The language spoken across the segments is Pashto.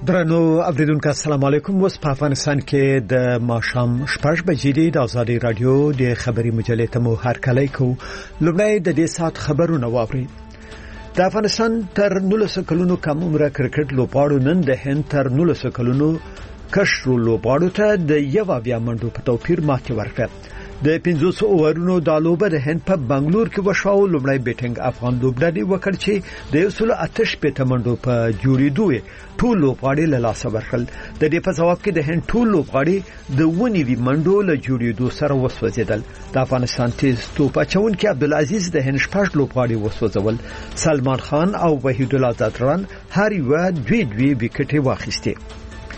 درنو اوریدونکو السلام علیکم. وس په افغانستان کې د ماښام 6 بجې د آزادي رادیو د خبري مجلې ته مو هر کله کو لومړی د دې سات خبرونه واوري. د افغانستان تر 19 کلونو کم عمره کرکټ لوبغاړو نن د هند تر 19 کلونو کشرو لوبغاړو ته د یو بیا منډو په توپیر ماتې ورکړه. د 500 اورونو د لوبه د هند په بنگلور کې وشو. لومړی بیټینګ افغان لوبډلې وکړ چې د 108 منډو په جوړېدو ټول لوبغاړي له لاسه ورکړل. د دې په جواب کې د هند ټول لوبغاړي د ونیوي منډو له جوړېدو سره وسوځیدل. د افغانستان تیز توپ اچونکي عبدالعزیز د هند شپږ لوبغاړي وسوځول. سلمان خان او وحید الله زادران هر یو دوی وکټې واخیستې.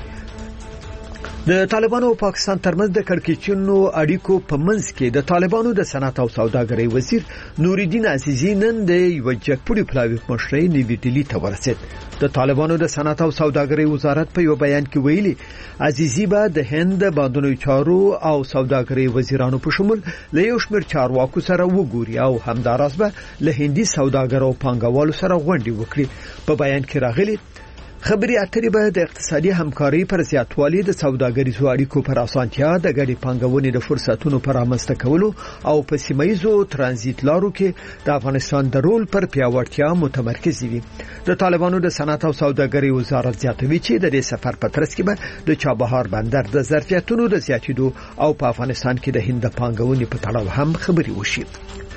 د طالبانو او پاکستان ترمنځ د کړکېچونو اړیکو په منځ کې د طالبانو د صنعت او سوداګرۍ وزیر نورالدین عزیزی نن د وجهپوړي پلاوی مشرۍ نیوي ډیلی ته ورسید. د طالبانو د صنعت او سوداګرۍ وزارت په یو بیان کې ویلي عزیزی به د هند باندونو چارو او سوداګرۍ وزیرانو په شمول له یو شمېر چارواکو سره وګوري او همداراز به له هندي سوداګرو او پانګوالو سره غونډې وکړي. په بیان کې راغلي خبري اترې به د اقتصادي همکاري پر زیاتوالي د سوداګریزو اړیکو پر اسانتیا د ګډې پانګونې د فرصتونو پر رامنځته کولو او په سیمایي ترانزیت لارو کې د افغانستان د رول پر پیاوړتیا متمرکز وي. د طالبانو د صنعت او سوداګرۍ وزارت زیاتوي چې د دې سفر په ترڅ کې به د چابهار بندر د ظرفیتونو د زیاتېدو او په افغانستان کې د هند پانګونې په تړاو هم خبري وشي.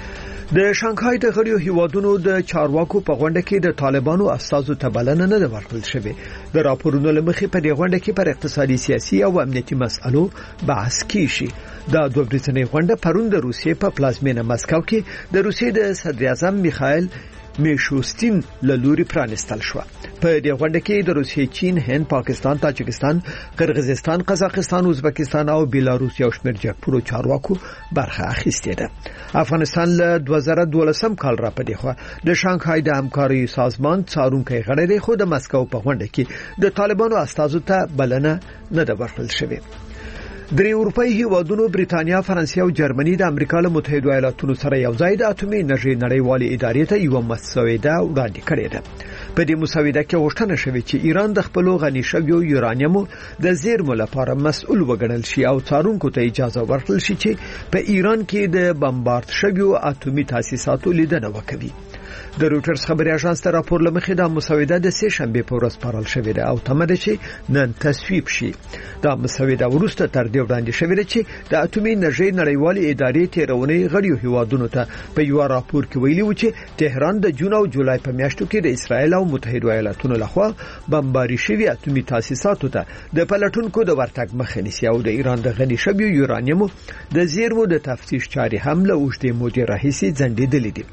د شانګهای د غړیو هیوادونو د چارواکو په غونډه کې د طالبانو استازو ته بلنه نه ورکړل شوې. د راپورونو لمخې په دې غونډه کې پر اقتصادي سیاسي او امنیتي مسایلو بحث کیږي. د دوه ورځې غونډه پرون د روسیې په پلازمینه مسکو کې د روسیې د صدر اعظم میخائیل میشوستین له لوري پرانستل شو. په دې غونډه کې د روسیې، چین، هند، پاکستان، تاجکستان، قرغیزستان، قزاقستان، ازبکستان او بیلاروس یو شمېر جګپورو چارواکو برخه اخیستې ده. افغانستان له 2012 کال را پدې خو د شانګهای د همکاري سازمان څارونکي غړی دی، خو د مسکو په غونډه کې د طالبانو استازو ته بلنه نه ورکړل شوې. د اروپאי هیوادونو بریتانیا، فرانسې او جرمني د امریکا له متحده ایالاتونو سره یو ځای د اټومي انرژي نړیوالې ادارې ته یو مسوده وړاندې کړې ده. په دې مسوده کې غوښتنه شوې چې ایران د خپل غني شویو یورانیمو د زیرمو لپاره مسؤل وګڼل شي او څارونکو ته اجازه ورکړل شي چې په ایران کې د بمبارد شویو اټومي تاسیساتو لیدنه وکړي. د روټرز خبري اژانس ته راپور لمخې د مسوده د سه شنبه په ورځ پرال شوې ده او تمه ده چې نن تصویب شي. دا مسوده ورسته تر دې وړاندې شوې ده چې د اټومي انرژي نړیوالې ادارې تیرونې غړیو هیوادونو ته په یو راپور کې ویلي و چې تهران د جون او جولای په میاشتو کې د اسرایل او متحده ایالاتونو لخوا بمباري شوی اټومي تاسیساتو ته د پلټونکو د ورتګ مخه نیسي او د ایران د غني شویو یورانیمو د زیرمو د تفتیش چارې هم له اوږدې مودې راهیسې ځنډېدلې دي.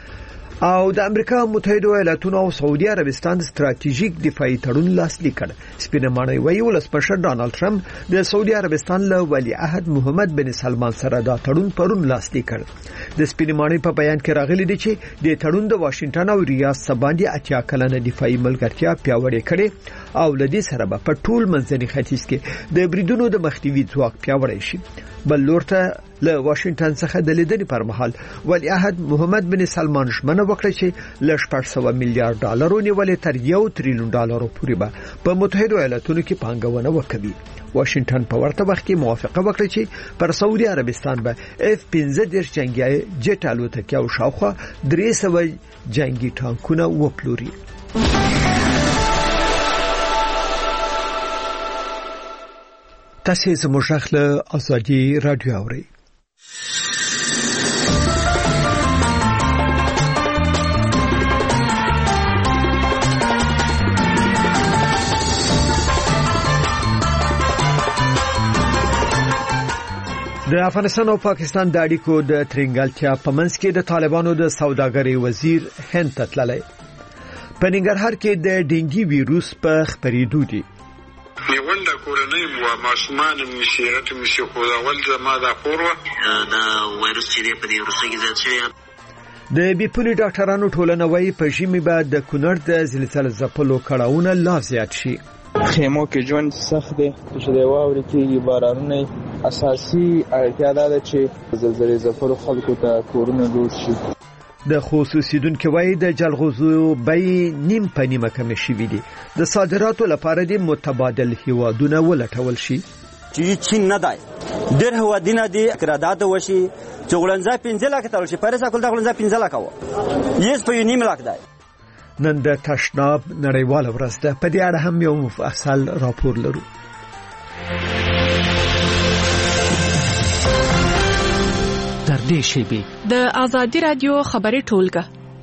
او د امریکا متحده ایالاتونو او سعودي عربستان ستراتیژیک دفاعي تړون لاسلیک کړ. سپینه ماڼۍ وایي ولسمشر ډانلډ ټرمپ د سعودي عربستان له ولی عهد محمد بن سلمان سره دا تړون پرون لاسلیک کړ. د سپینه ماڼۍ په بیان کې راغلي دی چې د تړون د واشنگټن او ریاض سباندي 80 کلنه دفاعي ملګرتیا پیاوړې کړي او لدې سره په ټول منځني ختیځ کې د بریدونو د مخنیوي ځواک پیاوړی شي. بل لورته له واشنگټن څخه د لیدنې پر مهال ولی عهد محمد بن سلمان ژمنه وکړه چې له 400 میلیارډ ډالرو نیولې تر 1 تریلیون ډالرو پورې به په متحده ایالاتونو کې پانګونه وکړي. واشنگټن په ورته وخت کې موافقه وکړه چې پر سعودي عربستان به F-15 جنگي جټ الوتکې او شاوخوا 300 جنگي ټانکونه وپلوري. تاسو زموږ خپل ازادي رادیو اورئ. د افغانستان او پاکستان د اړیکو د ترنګلتیا په منځ کې د طالبانو د سوداګرۍ وزیر هند ته تللی. په ننګرهار کې د ډینګي ویروس په خپرېدو دي. نیولده کورنۍ مو ماشومان مشیرت مشي خو اول زما د خورو دا وایروس چې په دې وروسته کې زیات شوی. د بیپولي ډاکټرانو ټولنه وايي په ژمي به د کونړ د زلزلې ځپلو کړهونه لا زیات شي. خیمو کې ژوند سخت دی چې د واورې کې بارانونه اساسي اړتیا ده چې زلزلې ځپلو خلکو ته کورونه جوړ شي. د خصوصیدونکو وای د جلغوزو بای نیم په نیمه کم شوی دي د صادراتو لپاره د متبادل هیوادونه ولټول شي چې چین نه دی ډېر هیوادونه دي قرارداد وشي چې غړنځه 15 لک تل شي پرسا کول د غړنځه 15 لک و یس په نیم لک دی نن د تشناب نړیواله ورځ ده په دې اړه هم یو مفصل راپور لرو در دې شیبې د آزادي رادیو خبري ټولګه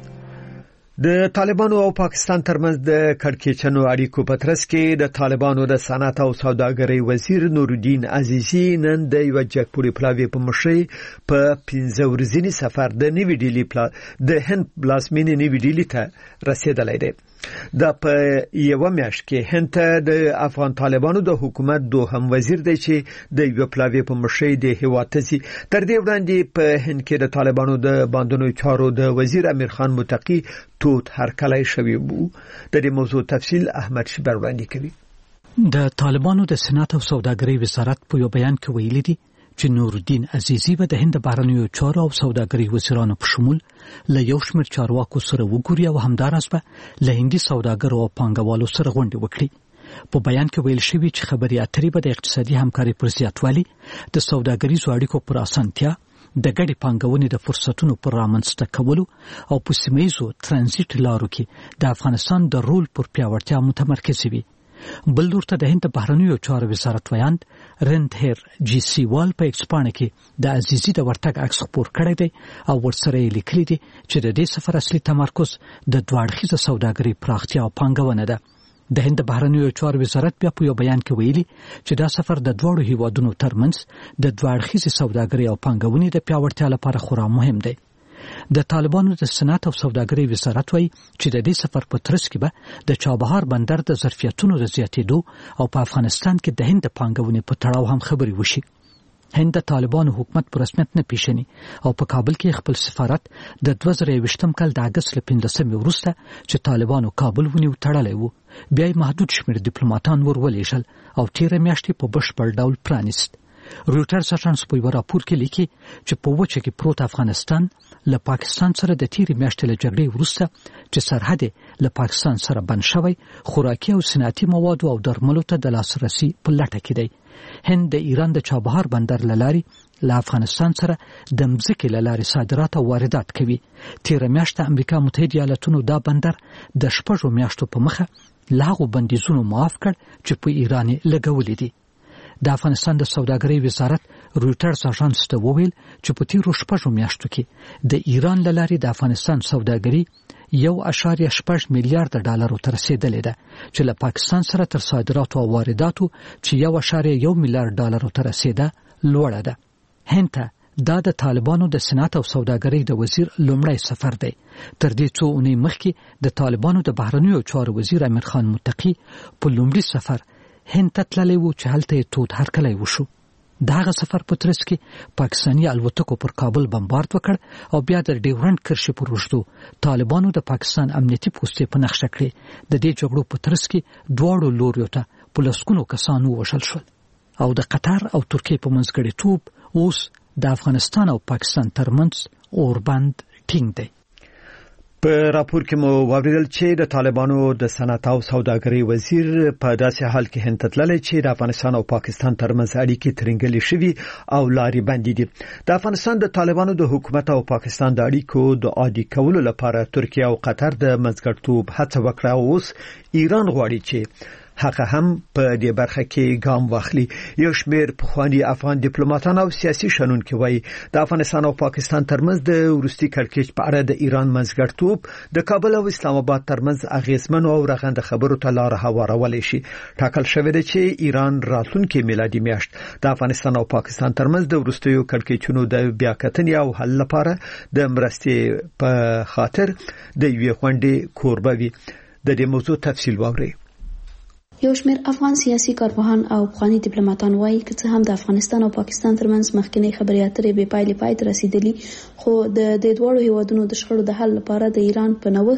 د طالبانو او پاکستان ترمنځ د کړکېچنو اړیکو په ترڅ کې د طالبانو د صنعت او سوداګرۍ وزیر نورالدین عزیزی نن د یو جګپوري پلاوی په مشرۍ په 15 ورځنی سفر د نیوی ډیلی د هند پلازمینې نیوی ډیلی ته رسیدلی دی دا په یو میاشت کې هند د افغان طالبانو د حکومت دوهم وزیر دی چې د یو پلاوی په مشرۍ د هواتزي تر دې وړاندې په هند کې د طالبانو د باندونو چارو د وزیر امیر خان متقی توت هرکلی شوی وو د دې موضوع تفصیل احمد شبر وړاندې کوي د طالبانو د صنعت او سوداګرۍ وزارت په یو بیان کې ویلي دي چې نورالدین عزیزی به د هند بهرنیو چارو او سوداګرۍ وزیرانو په شمول له یو شمېر چارواکو سره وګوري او همداراز به له هندي سوداګرو او پانګوالو سره غونډې وکړي په بیان کې ویل شوی چې خبري اترې به د اقتصادي همکارۍ پر زیاتوالي د سوداګریزو اړیکو پر اسانتیا د ګډې پانګونې د فرصتونو پر رامنځته کولو او په سیمه‌ییزو ترانزیت لارو کې د افغانستان د رول پر پیاوړتیا متمرکز وي بل ورته د هند بهرنیو چارو وزارت ویاند رندهر جی سی وال په ایکسپانه کې د عزیزی د ورتګ عکس خپور کړی دی او ورسره یې لیکلي دي چې د دې سفر اصلي تمرکز د دوه سوداګرۍ پراختیا او پانګونه ده د هند بهرنیو چارو وزارت بیا په یو بیان کې ویلي چې دا سفر د دوه هیوادونو ترمنځ د دوه سوداګرۍ او پانګونې د پیاوړتیا لپاره خورا مهم دی د طالبانو د صنعت او سوداګرۍ وزارت وایي چې د دې سفر په ترڅ کې به د چابهار بندر د ظرفیتونو د زیاتېدو او په افغانستان کې د هند پانګونې په تړاو هم خبرې وشي هند د طالبانو حکومت په رسمیت نه پیژني او په کابل کې خپل سفارت د 2020 کال د اگست له 15 وروسته چې طالبانو کابل ونیو تړلی وو بیا محدود شمېر ډیپلوماټان ورولېږل او تیره میاشت په بشپړ ډول پرانیست رویټرز اژانس په یو راپور کې لیکي چې په وچه کې پروت افغانستان له پاکستان سره د تیرې میاشتې له جګړې وروسته چې سرحد له پاکستان سره بند شوی خوراکي او صنعتي مواد او درملو ته د لاسرسي په لټه کې دی هند د ایران د چابهار بندر لاري له افغانستان سره د مځکې لاري صادرات او واردات کوي تیره میاشت امریکا متحده ایالاتونو دا بندر د 6 میاشتو په مخه لاغو بندیزونو معاف کړ چې په ایران لګولې دي د افغانستان د سوداګرۍ وزارت رویټرز اژانس ته وویل چې په تیرو 6 میاشتو کې د ایران لاري د افغانستان سوداګري 1.6 میلیارډ ډالرو ته رسیدلې ده چې له پاکستان سره تر صادراتو او وارداتو چې 1.1 میلیارډ ډالرو ته رسیده لوړه ده هند دا د طالبانو د صنعت او سوداګرۍ د وزیر لومړی سفر دی تر دې څو اونۍ مخکې د طالبانو د بهرنیو چارو وزیر امیر خان متقی په لومړي سفر هند ته تللی و چې هلته یې تود هرکلی وشو دغه سفر په ترڅ کې پاکستاني الوتکو پر کابل بمبارد وکړ او بیا د ډیورنډ کرښې پر اوږدو طالبانو د پاکستان امنیتي پوستې په نقشه کړې د دې جګړو په ترڅ کې دواړو لوریو ته په لسګونو کسان ووژل شول او د قطر او ترکیې په منځګړیتوب اوس د افغانستان او پاکستان ترمنځ اوربند ټینګ دی په راپور کې مو واوریدل چې د طالبانو د صنعت او سوداګرۍ وزیر په داسې حال کې هند ته تللی چې د افغانستان او پاکستان ترمنځ اړیکې ترنګلې شوي او لارې بندې دي د افغانستان د طالبانو د حکومت او پاکستان د اړیکو د عادي کولو لپاره ترکیه او قطر د منځګړیتوب هڅه وکړه او اوس ایران غواړي چې هغه هم په دې برخه کې ګام واخلي یو شمېر پخوانی افغان ډیپلوماټان او سیاسي شنونکي وایي د افغانستان او پاکستان ترمنځ د وروستي کړکېچ په اړه د ایران منځګړیتوب د کابل او اسلام آباد ترمنځ اغیزمن او رغنده خبرو ته لار هوارولی شي ټاکل شوی دی چې ایران راتلونکي میلادي میاشت د افغانستان او پاکستان ترمنځ د وروستیو کړکېچونو د بیاکتنې او حل لپاره د مرستې په خاطر د یوې غونډې کوربه وي د دې موضوع تفصیل واورئ یو شمېر افغان سیاسي کارپوهان او پخواني ډیپلوماټان وایي چې څه هم د افغانستان او پاکستان ترمنځ مخکنی خبرې اترې بې پایلې پای ته رسیدلي خو د دې دواړو هیوادونو د شخړو د حل لپاره د ایران په نوښت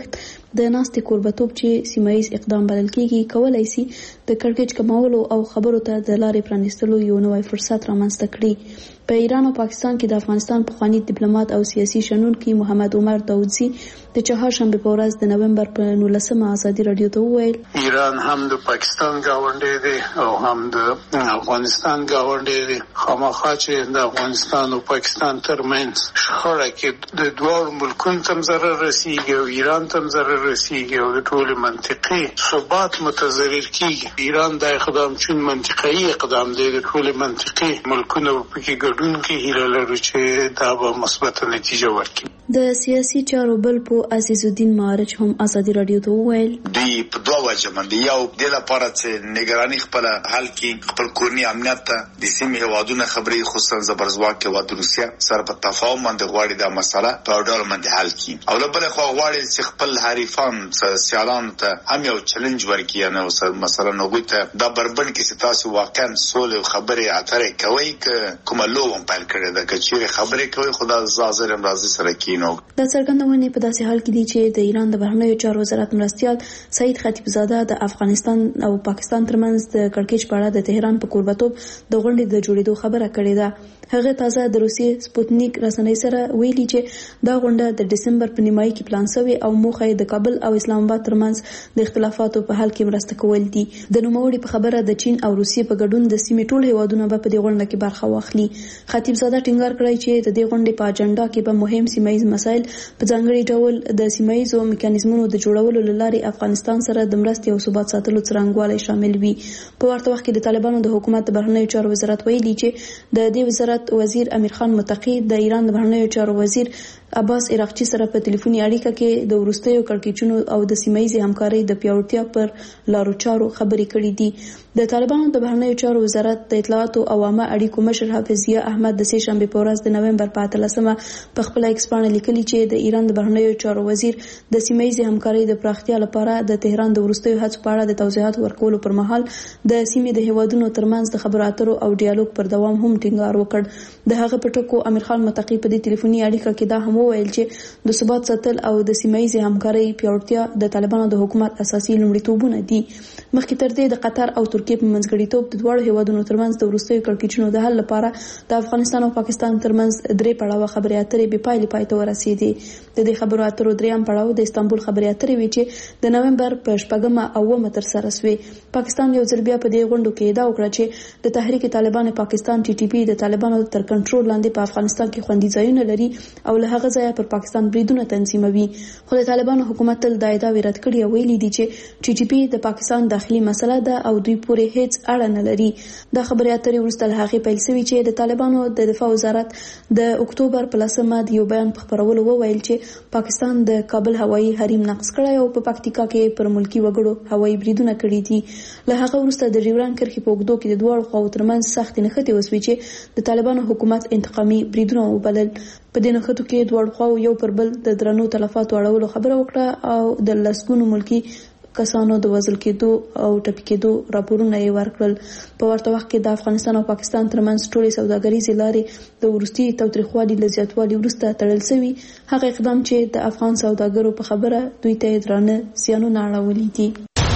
د ناستې کوربتوب چې سیمایي اقدام بلل کیږي کولای شي د کړکېچ کمولو او خبرو ته د لارې پرانیستلو یو نوی فرصت رامنځته کړي. په ایران او پاکستان کې د افغانستان پخوانی ډیپلوماټ او سیاسي شنونکي محمد عمر داودزي د چهارشنبه په ورځ د نومبر په 19 ازادي رادیو ته وویل ایران هم د پاکستان گاونډی دی او هم د افغانستان گاونډی دی. خامخا چې د افغانستان او پاکستان ترمنځ شخړه کې د دوه ملکونو تم ضرر رسیږي او ایران تم ضرر رسیږي او د ټول منطقي ثبات متضرر کیږي. ایران د اقدام چون منطقي اقدام دی د ټول منطقي ملکونو په کې کې هیله لرو چې دا به مثبت نتیجه ورکړي. د سیاسي چارو بل په عزیز الدین معارج هم ازادي رادیو ته وویل دی په دوه وجه باندې یو د لپاره چې نگرانی خپل حل کې خپل کورنی امنیت ته د سیمې هوادونه خبرې خصوصا زبرزواک او د روسیا سره په تفاهم باندې غواړي دا مسله په ډول باندې حل کړي او بل خو غواړي چې خپل حریفان سیالان ته هم یو چیلنج ورکړي نو مثلا نوغوي ته دا بربند کې تاسو واقعا سولې خبرې اترې کوي کومه لو هم پال کړی دا چې خبرې کوي خدا زازر امراضي سره کینو. د څرګندونې په داسې حال کې دي چې د ایران د بهرنیو چارو وزارت مرستیال سعید خطیبزاده د افغانستان او پاکستان ترمنځ د کړکېچ په اړه د تهران په کوربتوب د غونډې د جوړېدو خبره کړې ده. هغه تازه د روسیې سپوتنیک رسنۍ سره ویلي چې دا غونډه د دسمبر په نیمایي کې پلان شوې او موخه د کابل او اسلام آباد ترمنځ د اختلافاتو په حل کې مرسته کول دي. د نوموړي په خبره د چین او روسیې په ګډون د سیمې ټول هیوادونه په دې غونډه کې برخه واخلي. خطیبزاده ټینګار کړی چې د دې غونډې په اجنډا کې به مهم سیمایي مسایل په ځانګړي ډول د سیمایي میکانیزمونو د جوړولو لپاره افغانستان سره د مرستې او ثبات ساتلو څرنګوالی شامل وي. په ورته وخت کې د طالبانو د حکومت د بهرنیو چارو وزارت ویلي چې د دې وزارت وزیر امیر خان متقی د ایران د بهرنیو چارو وزیر عباس عراقچی سره په ټلیفوني اړیکه کې د وروستیو کړکېچونو او د سیمایي همکارۍ د پیاوړتیا پر لارو چارو خبرې کړې دي. د طالبانو د بهرنیو چارو وزارت د اطلاعات او عوامه اړیکو مشر حافظ ضیا احمد د سه شنبه په ورځ د نومبر په 13مه په خپل ایکس باندې لیکلي چې د ایران د بهرنیو چارو وزیر د سیمایي همکارۍ د پراختیا لپاره د تهران د وروستیو هڅو په اړه د توضیحات ورکولو پر مهال د سیمې د هیوادونو ترمنځ د خبرو اترو او ډیالوګ پر دوام هم ټینګار وکړ. د هغه په ټکو امیر خان متقی په دې ټلیفوني اړیکه کې دا هم وویل چې د ثبات ساتل او د سیمایي همکارۍ پیاوړتیا د طالبانو د حکومت اساسي لومړیتوبونه دي. مخکې تر دې د قطر او ترکیې په منځګړیتوب د دواړو هیوادونو ترمنځ د وروستیو کړکېچونو د حل لپاره د افغانستان او پاکستان ترمنځ درې پړاوه خبرې اترې بې پایلې پای ته ورسېدې. د دې خبرو اترو دریم پړاو د استانبول خبرې اترې وی چې د نومبر په 4 او 9 تر سره شوې. پاکستان یو ځل بیا په دې غونډو کې ادعا وکړه چې د تحریک طالبان پاکستان ټي ټي پی د طالبانو تر کنټرول لاندې په افغانستان کې خوندي ځایونه لري او له هغه ځایه پر پاکستان بریدونه تنظیموي. خو د طالبانو حکومت تل دا ادعا رد کړې او ویلي دي چې ټي ټي پی د پاکستان داخلي مسله ده او دوی پورې هیڅ اړه نه لري. دا خبرې اترې وروسته له هغې پیل شوې چې د طالبانو د دفاع وزارت د اکتوبر په 10مه د یو بیان په خپرولو وویل چې پاکستان د کابل هوایي حریم نقض کړی او په پکتیکا کې پر ملکی وګړو هوایي بریدونه کړي دي. له هغه وروسته د ډیورند کرښې په اوږدو کې د دواړو خواو ترمنځ سختې نښتې وسوې چې د طالبانو حکومت انتقامي بریدونه وبلل. په دې نښتو کې دواړو خواو یو پر بل د درنو تلفاتو اړولو خبره وکړه او د لسګونو ملکی کسانو د وژل کېدو او ټپي کېدو راپورونه یې ورکړل. په ورته وخت کې د افغانستان او پاکستان ترمنځ ټولې سوداګریزې لارې د وروستي تاوتریخوالي له زیاتوالي وروسته تړل شوي. هغه اقدام چې د افغان سوداګرو په خبره دوی ته درانه زیانونه اړولي دي.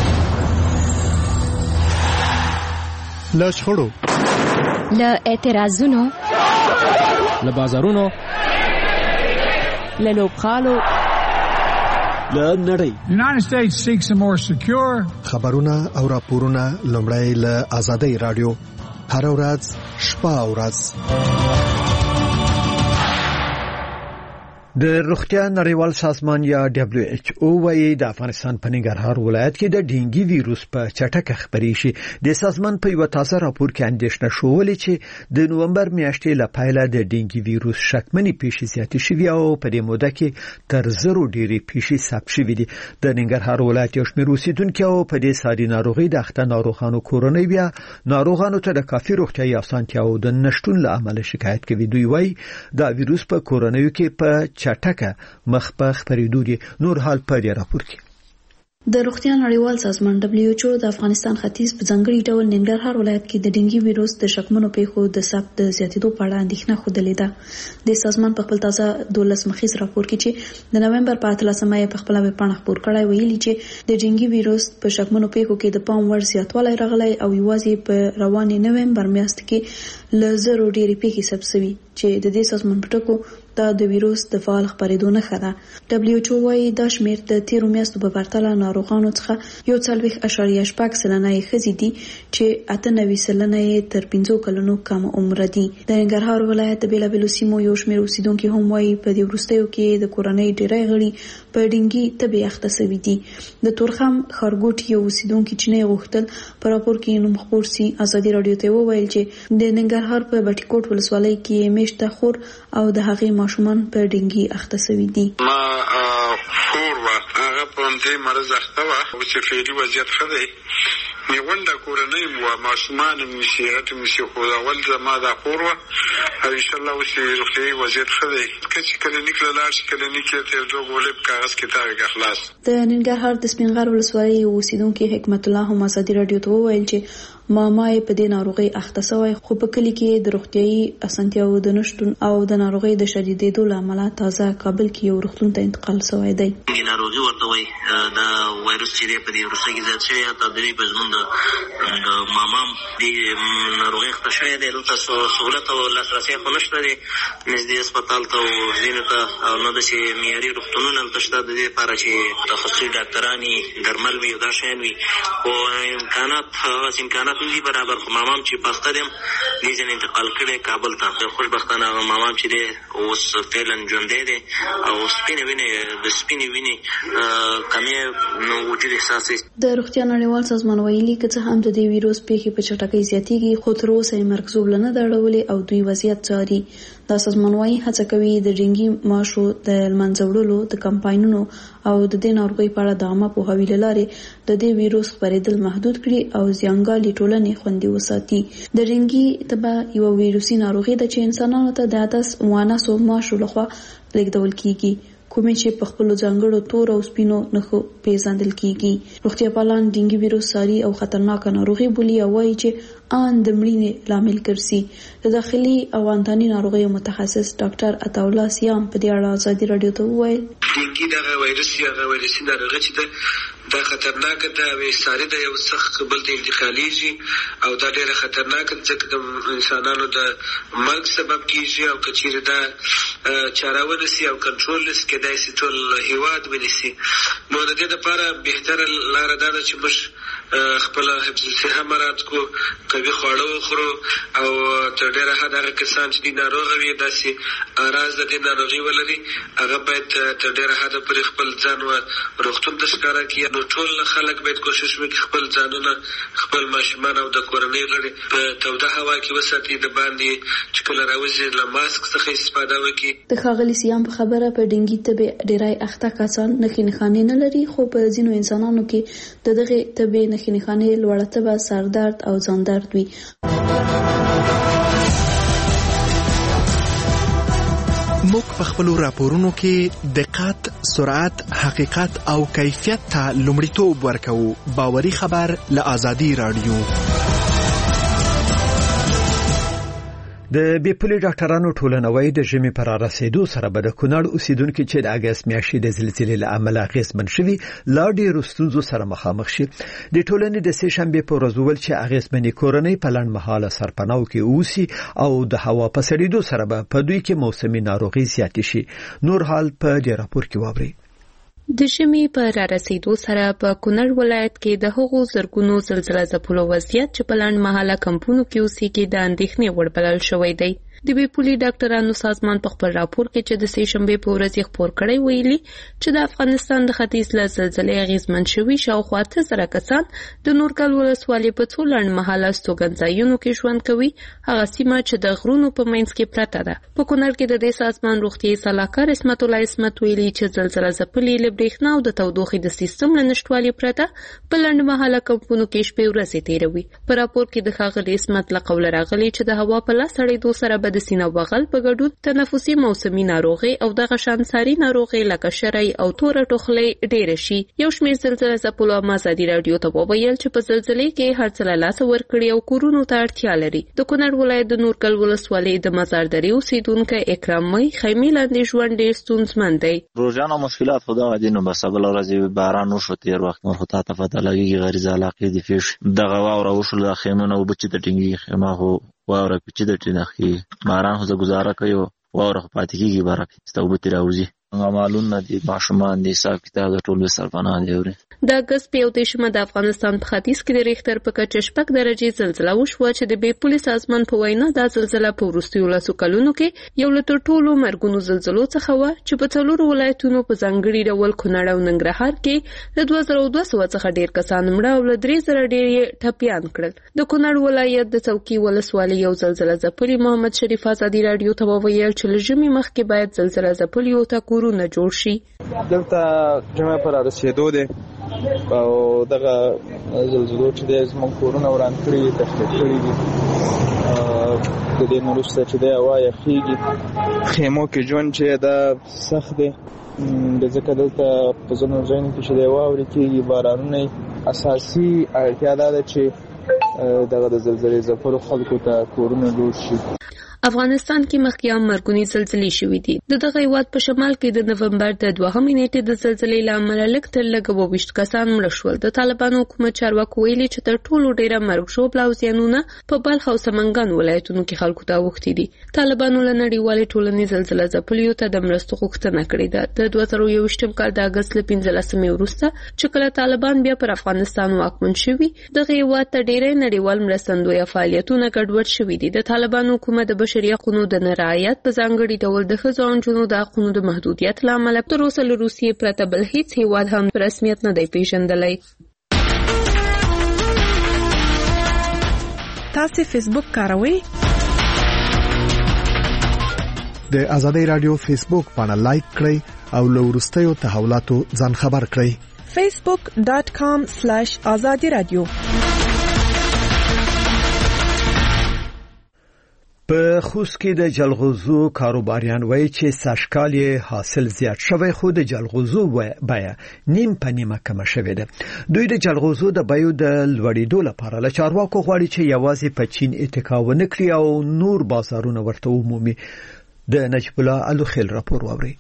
له شخړو، له اعتراضونو، له بازارونو، له لوبغالو، له نړۍ. United States seeks a more secure خبرونه او راپورونه لومړی له آزادۍ رادیو هر ورځ شپه او ورځ. د روغتیا نړیوال سازمان یا WHO وايي د افغانستان په ننګرهار ولایت کې د ډینګي ویروس په چټکه خپرې شي. د سازمان په یو تازه راپور کې اندېښنه شوې چې د نومبر میاشتې له پیله د ډینګي ویروس شکمنې پیښې زیاتې شوې او په دې موده کې تر 0 ډېرې پیښې ثبت شوې دي. د ننګرهار ولایت یو شمېر اوسیدونکو په دې ساري ناروغي د اخته ناروغانو کورنۍ بیا ناروغانو ته د کافي روغتیايي اسانتیاو د نشټون له امله شکایت کوي. دوی وايي دا ویروس په کورنۍ کې په چټکه مخ په خپرېدو دي. نور حال په دې راپور کې د روغتیا نړیوال سازمان WHO د افغانستان ختیځ په ځانګړي ډول ننګرهار ولایت کې د ډینګي ویروس د شکمنو پیښو د ثبت د زیاتېدو په اړه اندېښنه ښودلې ده. د سازمان په خپل تازه 12 مخیز راپور کې چې د نومبر په 13مه په خپل ویبپاڼه خپور کړی ویلي چې د ډینګي ویروس په شکمنو پیښو کې د پام وړ زیاتوالی راغلی او یوازې په روانې نومبر میاشت کې له 0 ډېرې پیښې ثبت شوي چې د دې سازمان په ټکو دا د ویروس د فعال خپرېدو نښه ده. WHO وايي دا شمېر د تیرو میاشتو په پرتله ناروغانو څخه 40.8% سلنه ښځې دي چې 98 سلنه یې تر 5 کلونو کم عمر دي. د ننګرهار ولایت د بیلابیلو سیمو یو شمېر اوسیدونکي هم وايي په دې وروستیو کې د کورنۍ ډېری غړي په ډینګي تبې اخته شوي دي. د تورخم ښارګوټي یو اوسیدونکي چې نه غوښتل په راپور کې نوم خپور سي ازادي راډیو ته وویل چې د ننګرهار په بټي کوټ ولسوالۍ کې میشته خور او د هغې ماشومان په ډینګي اخته شوي دي. ما خور و هغه په دې مرز اخته و او چې فعلي وضعیت ښه دی نیونده کورنۍ مو ماشومان مې سیرت مې خو اول زما دا خور و او ان شاء الله اوس روغتیایي وضعیت ښه دی چې کلینیک له لاړ شي کلینیک ته یو دوه ګولۍ په کاغذ کې تاویږي خلاص. د ننګرهار د سپینغر ولسوالۍ اوسیدونکي حکمت الله هم ازادي راډیو ته وویل چې ماما یې په دې ناروغۍ اخته شوی خو په کلي کې د روغتیایي اسانتیاوو د نشتون او د ناروغۍ د شدیدېدو له امله تازه کابل کې یو روغتون ته انتقال شوی دی. ناروغي ورته وایي دا وایرس چې دی په دې وروسته کې زیات شوی یا تدریج په زمون د مامام د ناروغۍ اخته شوی دی. دلته سهولت او لاسرسی خو نشته دی نږدې هسپتال ته او ځینو ته او نه داسې معیاري روغتونونه هلته شته د دې لپاره چې تخصصي ډاکټران وي درمل وي او دا شیان وي خو امکانات نه دي برابر. خو مامام چې پخته دیم دې ځای انتقال کړی کابل ته. خوشبختانه هغه مامام چې دی اوس فعلا ژوندی دی او سپینې وینې کمې وجود احساس. د روغتیا نړیوال سازمان ویلي که څه هم د دې ویروس پیښې په چټکۍ زیاتېږي خو تر اوسه یې مرګ ژوبله نه ده اړولې او دوی وضعیت څاري. دا سازمان وايي هڅه کوي د ډینګي ماشو د منځه وړلو د کمپاینونو او د دې ناروغۍ په اړه د عامه پوهاوي له لارې د دې ویروس خپرېدل محدود کړي او زیانګالې ټولنې خوندي وساتي. د ډینګي تبه یو ویروسي ناروغي ده چې انسانانو ته د عدس موانسو ماشو لخوا لیږدول کیږي کومې چې په خپلو ځانګړو تور او سپینو نښو پیژندل کیږي. روغتیا پالان ډینګي ویروس ساري او خطرناکه ناروغي بولي او وایي چې ان د مړینې لامل ګرځي. د داخلي او انتاني ناروغیو متخصص ډاکټر عطاالله سیام په دې اړه ازادي راډیو ته وویل ډینګي دغه ویروسي ناروغي چې ده دا خطرناکه ده او ساري ده یو سخت بل ته انتقالیږي او دا ډېره خطرناکه ده ځکه د انسانانو د مرګ سبب کیږي او که چیرې دا چاره ونسي او کنټرول نسي کېدای سي ټول هیواد ونیسي. نو د دې لپاره بهتره لاره دا ده چې موږ خپله حفظ الصحه مراعات کړو قوي خواړه وخورو او تر ډېره حد هغه کسان چې دي ناروغه وي داسې اراز د دې ناروغي ولري هغه باید تر ډېره حده پورې خپل ځان روغتون ته ښکاره کړي. نو ټول خلک باید کوشش وکړي خپل ځانونه خپل ماشومان او د کورنۍ غړي په توده هوا کې وساتي د باندې چې کله راوځي له ماسک څخه استفاده وکړي. د ښاغلي سیام په خبره په ډینګي تبې ډېری اخته کسان نښې نښانې نه لري خو په ځینو انسانانو کې د دغې تبې نښې نښانې لوړه تبه سردرد او ځان درد وي. موږ په خپلو راپورونو کې دقت، سرعت، حقیقت او کیفیت ته لومړیتوب ورکوو. باوري خبر له ازادي راډیو. د بیپولي ډاکټرانو ټولنه وايي د ژمي پر رسیدو سره به د کونړ اوسیدونکو چې د اگست میاشتې د زلزلې له امله اغېزمن شوي لا ډېرو ستونزو سره مخامخ شي. د ټولنې د سې شنبې په ورځ وویل چې اغېزمنې کورنۍ په لنډمهاله سرپناو کې اوسي او د هوا په سړېدو سره به په دوی کې موسمي ناروغي زیاتې شي. نور حال په دې راپور کې واورئ. د ژمي په رارسېدو سره په کونړ ولایت کې د هغو زرګونو زلزله ځپلو وضعیت چې په لنډمهاله کمپونو کې اوسېږي د اندېښنې وړ بلل شوی دی. د بیپولي ډاکټرانو سازمان په خپل راپور کې چې د سې شنبې په ورځ یې خپور کړی ویلي چې د افغانستان د ختیځ له زلزلې اغېزمن شوي شاوخوا 8,000 کسان د نورګل ولسوالۍ په څو لنډمهاله استوګنځایونو کې ژوند کوي، هغه سیمه چې د غرونو په منځ کې پرته ده. په کونړ کې د دې سازمان روغتیایي سلاکار عصمت الله عصمت ویلي چې زلزله ځپلي له برېښنا او د تودوخې د سیستم له نشتوالي پرته په لنډمهاله کمپونو کې شپې ورځې تېروي. په راپور کې د ښاغلي عصمت له قوله راغلي چې د هوا په لا سړېدو سره به د سینه بغل په ګډون تنفسي موسمي ناروغي او د غشانساري ناروغي لکه شری او تور ټوخلې ډېر شي. یو شمېر زلزلې ځپلو ازادي رادیو ته وویل چې په زلزلې کې هر څه له لاسه ورکړي او کورونو ته اړتیا لري. د کونړ ولایت د نورګل ولسوالۍ د مزاردرې اوسیدونکو اکرام مې خیمې لاندې ژوند ډېر ستونزمن دی. روزانه مشکلات خو دغه دي نو بس بل ورځ باران وشو تېر وخت نور خو تا ته پته لګېږي غریزه علاقې دي فیش دغه واوره وشول د خیمونه اوبه چې د ټینګېږي خیمه خو واوره چې د ټینګېږي باران خو زه ګزاره کوي واوره خو پاتې کېږي باره ستا اوبه ترې راوځي. مالونه دي ماشومان دي حساب کتاب د ټول سرپناه دی اوري. د اګست په 21 د افغانستان په ختیځ کې د ریختر په کچه 6 درجې زلزلہ وشوه چې د بي پولیس سازمان په وینا د زلزلہ په وروستیو لاسو کلونو کې یو له ټولو مرګونو زلزلو څخه و چې په څلورو ولایتونو په ځانګړي ډول کونړ او ننګرهار کې د 2200 څخه ډیر کسان مړه او له 3000 ډیر ټپيان کړل. د کونړ ولایت د څوکي ولسوالۍ یو زلزلہ ځپلي محمد شریف ازادي رادیو ته وویل چې لږمي مخکې باید زلزلہ ځپلي او تا کورونه جوړ شي. دلته جمع پر رسیدو دي او دغه زلزلو چې د زموږ کورونه وران کړي تخریب کړي دي د دې نورسته چې د هوا یخېږي خیمو کې ژوند چې دا سخت دی د ځکه دلته په ځینو ځایونو کې چې د واورې کېږي بارانونه اساسي اړتیا ده چې دغه د زلزلې ځپلو خلکو ته کورونه جوړ شي. افغانستان کې مخکې مرګونی زلزلې شوې دي. دغه هیواد په شمال کې د نومبر د 2 نیټې د زلزلې لامل لږ تر لږه 22 کسان مړه شول. د طالبانو حکومت چارواکو ویلي چې تر ټولو ډیره مرګ ژوبل او زیانونه په بلخ او سمنګان ولایتونو کې خلکو ته اوښتي دي. طالبانو له نړیوالې ټولنې زلزلہ ځپلیو ته د مرستو غوښتنه کړې ده. د 2021 کال د اګست له 15 وروسته چې کله طالبان بیا پر افغانستان واکمن شوي دغه هیواد ته ډیره نړیوال مرستندوی فعالیتونه ګډوډ شوي دي. د طالبانو حکومت د بشري حقوقو د نارعایت په ځانګړي ډول د ښځو او نجونو د حقوقو د محدودیت له امله تر اوسه له روسیې پرته بل هیڅ هیواد هم په رسمیت نه دی پیژندلی. تاسو فیسبوک کاروئ؟ د ازادي رادیو فیسبوک باندې لایک کړئ او له وروستیو تحولاتو ځان خبر کړئ. facebook.com/azadi radio. په خوست کې د جلغوزو کاروباریان وایي چې سږکال یې حاصل زیات شوی خو د جلغوزو بیه نیم په نیمه کمه شوې ده. دوی د جلغوزو د بیو د لوړېدو لپاره له چارواکو غواړي چې یوازې په چین اتکا ونه کړي او نور بازارونه ورته ومومي. د نجیب الله الوخیل راپور واوري.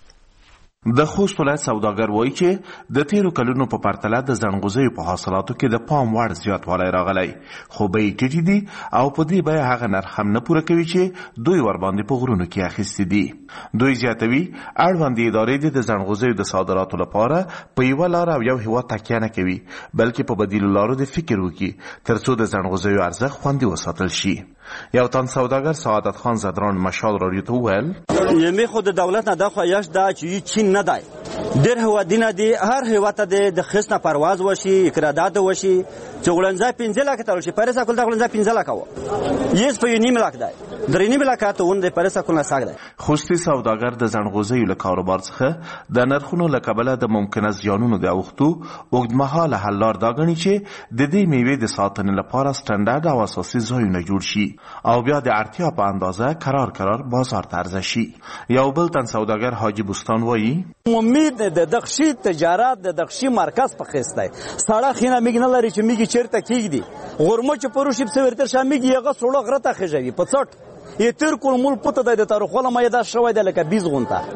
د خوست ولایت سوداګر وایي چې د تیرو کلونو په پرتله د زنغوزیو په حاصلاتو کې د پام وړ زیاتوالی راغلی خو بیې ټیټې دي او په دې بیه هغه نرخ هم نه پوره کوي چې دوی ورباندې په غرونو کې اخیستي دي. دوی زیاتوي اړوندې ادارې د زنغوزیو د صادراتو لپاره په یوه لار او یو هیواد تکیه نه کوي بلکې په بدیلو لارو د فکر وکړي ترڅو د زنغوزیو ارزښت خوندي وساتل شي. یو تن سوداګر سعادت خان زدران مشال رادیو ته وویل یمه خود د دولت نه د خو یاش دا چې چین نه دی ډېر هوادینه دي هر هیواد ته د خصنه پرواز وشي اقرارداد وشي چې غلنځه 15 لک تل شي پرسا کول د غلنځه 15 لک و یس په نیم لک دی درې نیم لک ته ون د پرسا کول نه ساګ دی. خوستي سوداګر د زنغوزیو له کاروبار څخه د نرخونو له کبله د ممکنه زیانونو د اوختو اوږدمهاله حل لار دا غني چې د دې میوې د ساتنې لپاره سټانډرډ او اساسي ځایونه جوړ شي او بیا د اړتیا په اندازه قرار بازار ته عرضه شي. یو بل تن سوداګر حاجی بوستان وایي امید د دغشي تجارت د دغشي مرکز په خسته سړه خینه میګ نه لري چې میګ چیرته کیږي غرمه چې پروشي په ورتر شامګي هغه سړو غرته خژوي په څټ یتر کول پته د تاریخ له مې دا شوی د لکه 20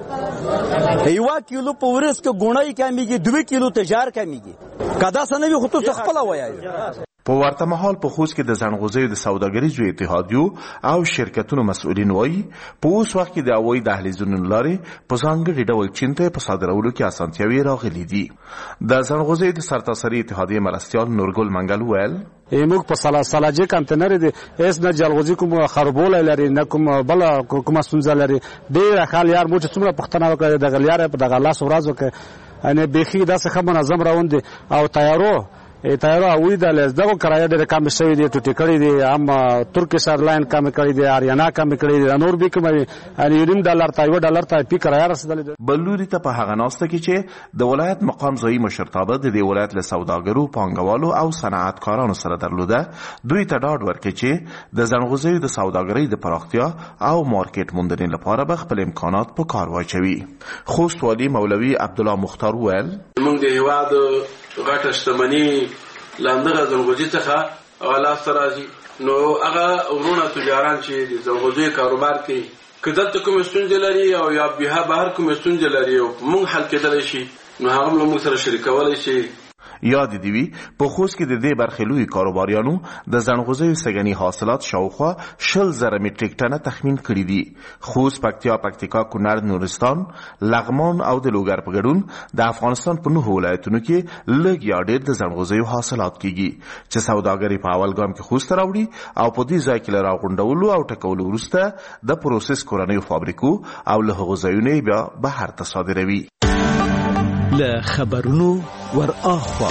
غونټه یو کیلو په ورس کې ګونای کمیږي 2 کیلو تجار کمیږي کدا سنوي خطو خپل وایي. په ورته مهال په خوست کې د زنغوزیو د سوداګریزو اتحادیو او شرکتونو مسؤلین وایي په اوس وخت کې د هوایي دهلیزونو لارې په ځانګړي ډول چین ته په صادرولو کې اسانتیاوې راغلي دي. د زنغوزیو د سرتاسري اتحادیې مرستیال نورګل منګل ویل موږ په سلاجه کانټینر دي اس نه جلغوزي کوم خربول لري نه کوم بل کوم سنځ لري ډیر خال یار مو چې څومره پښتنه وکړي د غلیار په دغه لاس ورځو کې ان بيخي داسې خبر منظم روان دي او تیارو تایرو ویدل دغه کرایه ډېر کم شوی دی ټوټې کړی دی هم ترکیش ایرلاین کم کړی دی اریانا کم کړی دی نور به کوم ان $1 ته $1 ته پی کرایه رسیدلې بلوري ته په هغه ناسته کې چې د ولایت مقام ځایي مشرتابه د دې ولایت له سوداګرو پانګوالو او صنعتکارانو سره درلوده دوی ته ډاډ ورکړي چې د زنغوزیو د سوداګرۍ د پراختیا او مارکیټ موندنې لپاره به خپل امکانات په کار واچوي. خوست والي مولوي عبدالله مختار ویل موږ د هیواد غټه شتمني لاندغه زنغوزي څخه غلاس راځي نو هغه ورونه تجاران چې د زنغوزي کاروبار کوي کله کوم ستونزې لري او یا بهر کوم ستونزې لري موږ حل کېدلی شي نو هغه موږ سره شریکولای شي. یاد دی وی په خوست کې د دې برخلوي کاروباریانو د زنغوزیو سګنی حاصلات شاوخوا 10,000 میټریک ټنه تخمین کړی دي. خوست، پکتیکا، کونړ، نورستان، لغمان او د لوګر په ګډون د افغانستان په 9 ولایتونو کې لږ یا ډېر د زنغوزیو حاصلات کیږي چې سوداګري په اول ګام کې خوست راوړي او په دې ځای کې راغونډولو او ټکولو وروسته د پروسس کورنیو فابریکو او له هغو ځایونو بیا بهر ته صادروي. له خبرونو ور اخوا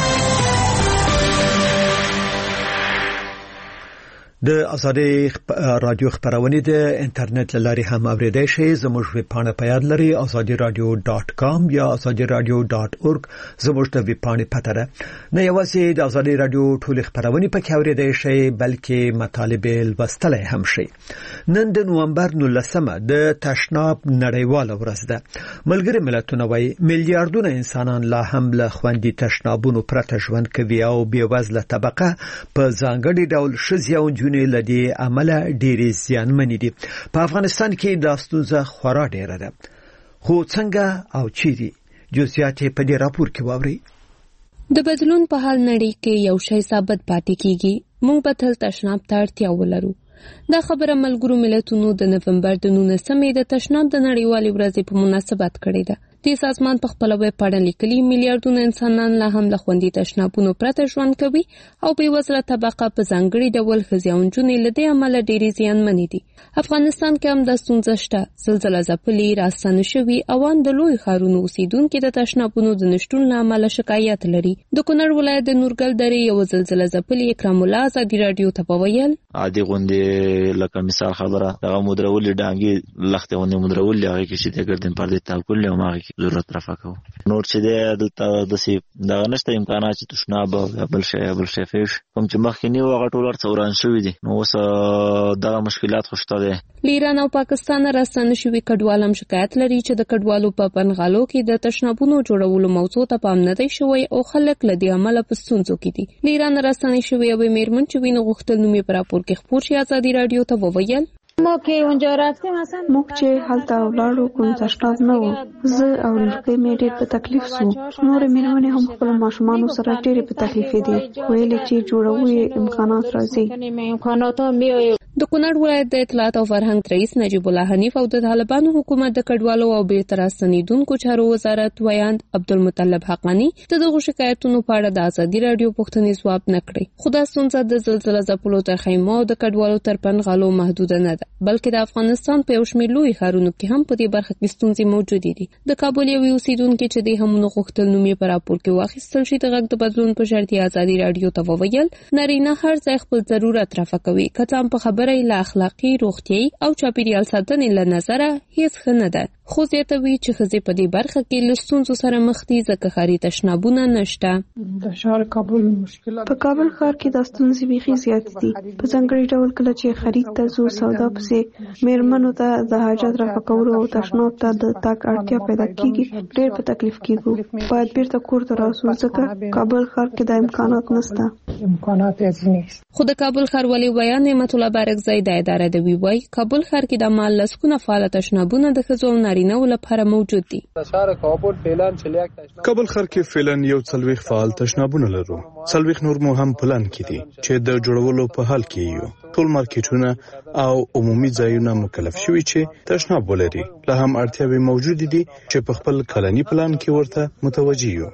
د ازادي رادیو خبرونه د انټرنیټ لاري هم اوریدای شئ. زموږ ویب پاڼه په یاد لري azadiradio.com یا azadiradio.org زموږ د ویب پاڼې پته ده. نه یوازې د ازادي رادیو ټول خبرونه پکې اوریدای شئ بلکې مطالب لوستل هم شئ. نن د نومبر 19 د تشناب نړیواله ورځ ده. ملګری ملتونه وايي میلیارډونه انسانان لا هم له خوندي تشنابونو پرته ژوند کوي او بېوزله طبقه په ځانګړي ډول شزیا او لدی عمل ډېری زیانمنې دي. په افغانستان کې د ستونزه خورا ډېره ده. خو څنګه او چیرې جزئیات په دې راپور کې واوري. د بدلون په حال نړۍ کې یو شی ثابت پاتې کیږي. موږ به تل تشناب ته اړتیا ولرو. دا خبره ملګرو ملتونو د نومبر د 19 د تشناب د نړیوالې ورځې په مناسبت کړې ده. د سازمان په خپل ویب پاڼه لیکلي میلیارډونه انسانان لا هم له خوندي تشنابونو پرته ژوند کوي او بېوزله طبقه په ځانګړي ډول ښځې او نجونې له دې امله ډېرې زیانمنې دي. افغانستان کې هم دا ستونزه شته. زلزله ځپلي راستانه شوي اوان د لوی ښارونو اوسیدونکي د تشنابونو د نشتون له امله شکایت لري. د کونړ ولایت د نورګل درې یو زلزله ځپلي اکرام الله ازادي رادیو ته وویل عادي غونډې لکه مثال خبره هغه مدرولې ډانګي لخته غونډې مدرولې هغه کې چې د ګردن پر دې تاکل له ماغه ضرورت رافه کو نور چې د سی دا نشته امکانات چې تشناب بل شي فیش کوم چې مخکې نیو هغه ټول ورڅوران شوی دي نو اوس دا مشکلات خوشته دي. ایران او پاکستان راستانه شوی کډوالم شکایت لري چې د کډوالو په پنغالو کې د تشنابونو جوړولو موضوع ته پام نه دی شوی او خلک لدی عمل په ستونزو کې دي. ایران راستانه شوی او میرمن چې ویني غوښتل نو می پر راپور کې خبر شي ازادي رادیو ته وویل موږ چې هلته ولاړو کوم تشناب نه و. زه او لکه مې ډېر په تکلیف سو. نور مېرمنې هم خپل ماشومان سره ډېر په تکلیف دي. ویل چې جوړوي امکانات راځي. د کونړ ولایت د اطلاعات او فرهنګ رئیس نجیب الله حنیف او د طالبانو حکومت د کډوالو او بیرته راستنیدونکو چارو وزارت ویاند عبدالمطلب حقانی د دغو شکایتونو په اړه د ازادي رادیو پوښتنې ځواب نه کړی. خو دا ستونزه د زلزله ځپلو تر خیمو د کډوالو تر پنغالو محدود نه ده بلکې د افغانستان په یو شمېر لوی ښارونو کې هم په دې برخه کې ستونزې موجودې دي. د کابل یو اوسیدونکي چې د همونو غوښتل نوم یې په راپور کې واخیستل شي د غږ د بدلون په شرطي ازادي رادیو ته وویل نارینه هر ځای خپل ضرورت رافع کوي که څه هم په خبره له اخلاقي روغتیايي او چاپیریال ساتنې له نظره هیڅ ښه نه ده. خو زیاتوي چې ښځې په دې برخه کې له ستونزو سره مخ دي ځکه ښاري تشنابونه نشته. په کابل ښار کې د ستونزې بیخي زیات دي. په ځانګړي ډول کله چې خرید ته ځو سودا پسې میرمنو ته د حاجت رافع کولو او تشناب ته د تګ اړتیا پیدا کیږي. ډېر په تکلیف کېږو. باید بیرته کور ته راسو ځکه کابل ښار کې د امکانات نشته. خو د کابل ښاروالي ویان نعمت الله بارکزی د اداره د وی کابل ښار کې د مال لسکونه فعال تشنابونه د ښځو او نارینه‌و لپاره موجود دي. کابل ښار کې فعلا یو 40 فعال تشنابونه لرو. 40 نور مو هم پلان کې دي چې د جوړولو په حال کې یو. ټول مارکیټونه او عمومي ځایونه مکلف شوي چې تشناب ولري. له هم اړتیاوې موجود دي چې په خپل کلنی پلان کې ورته متوجي یو.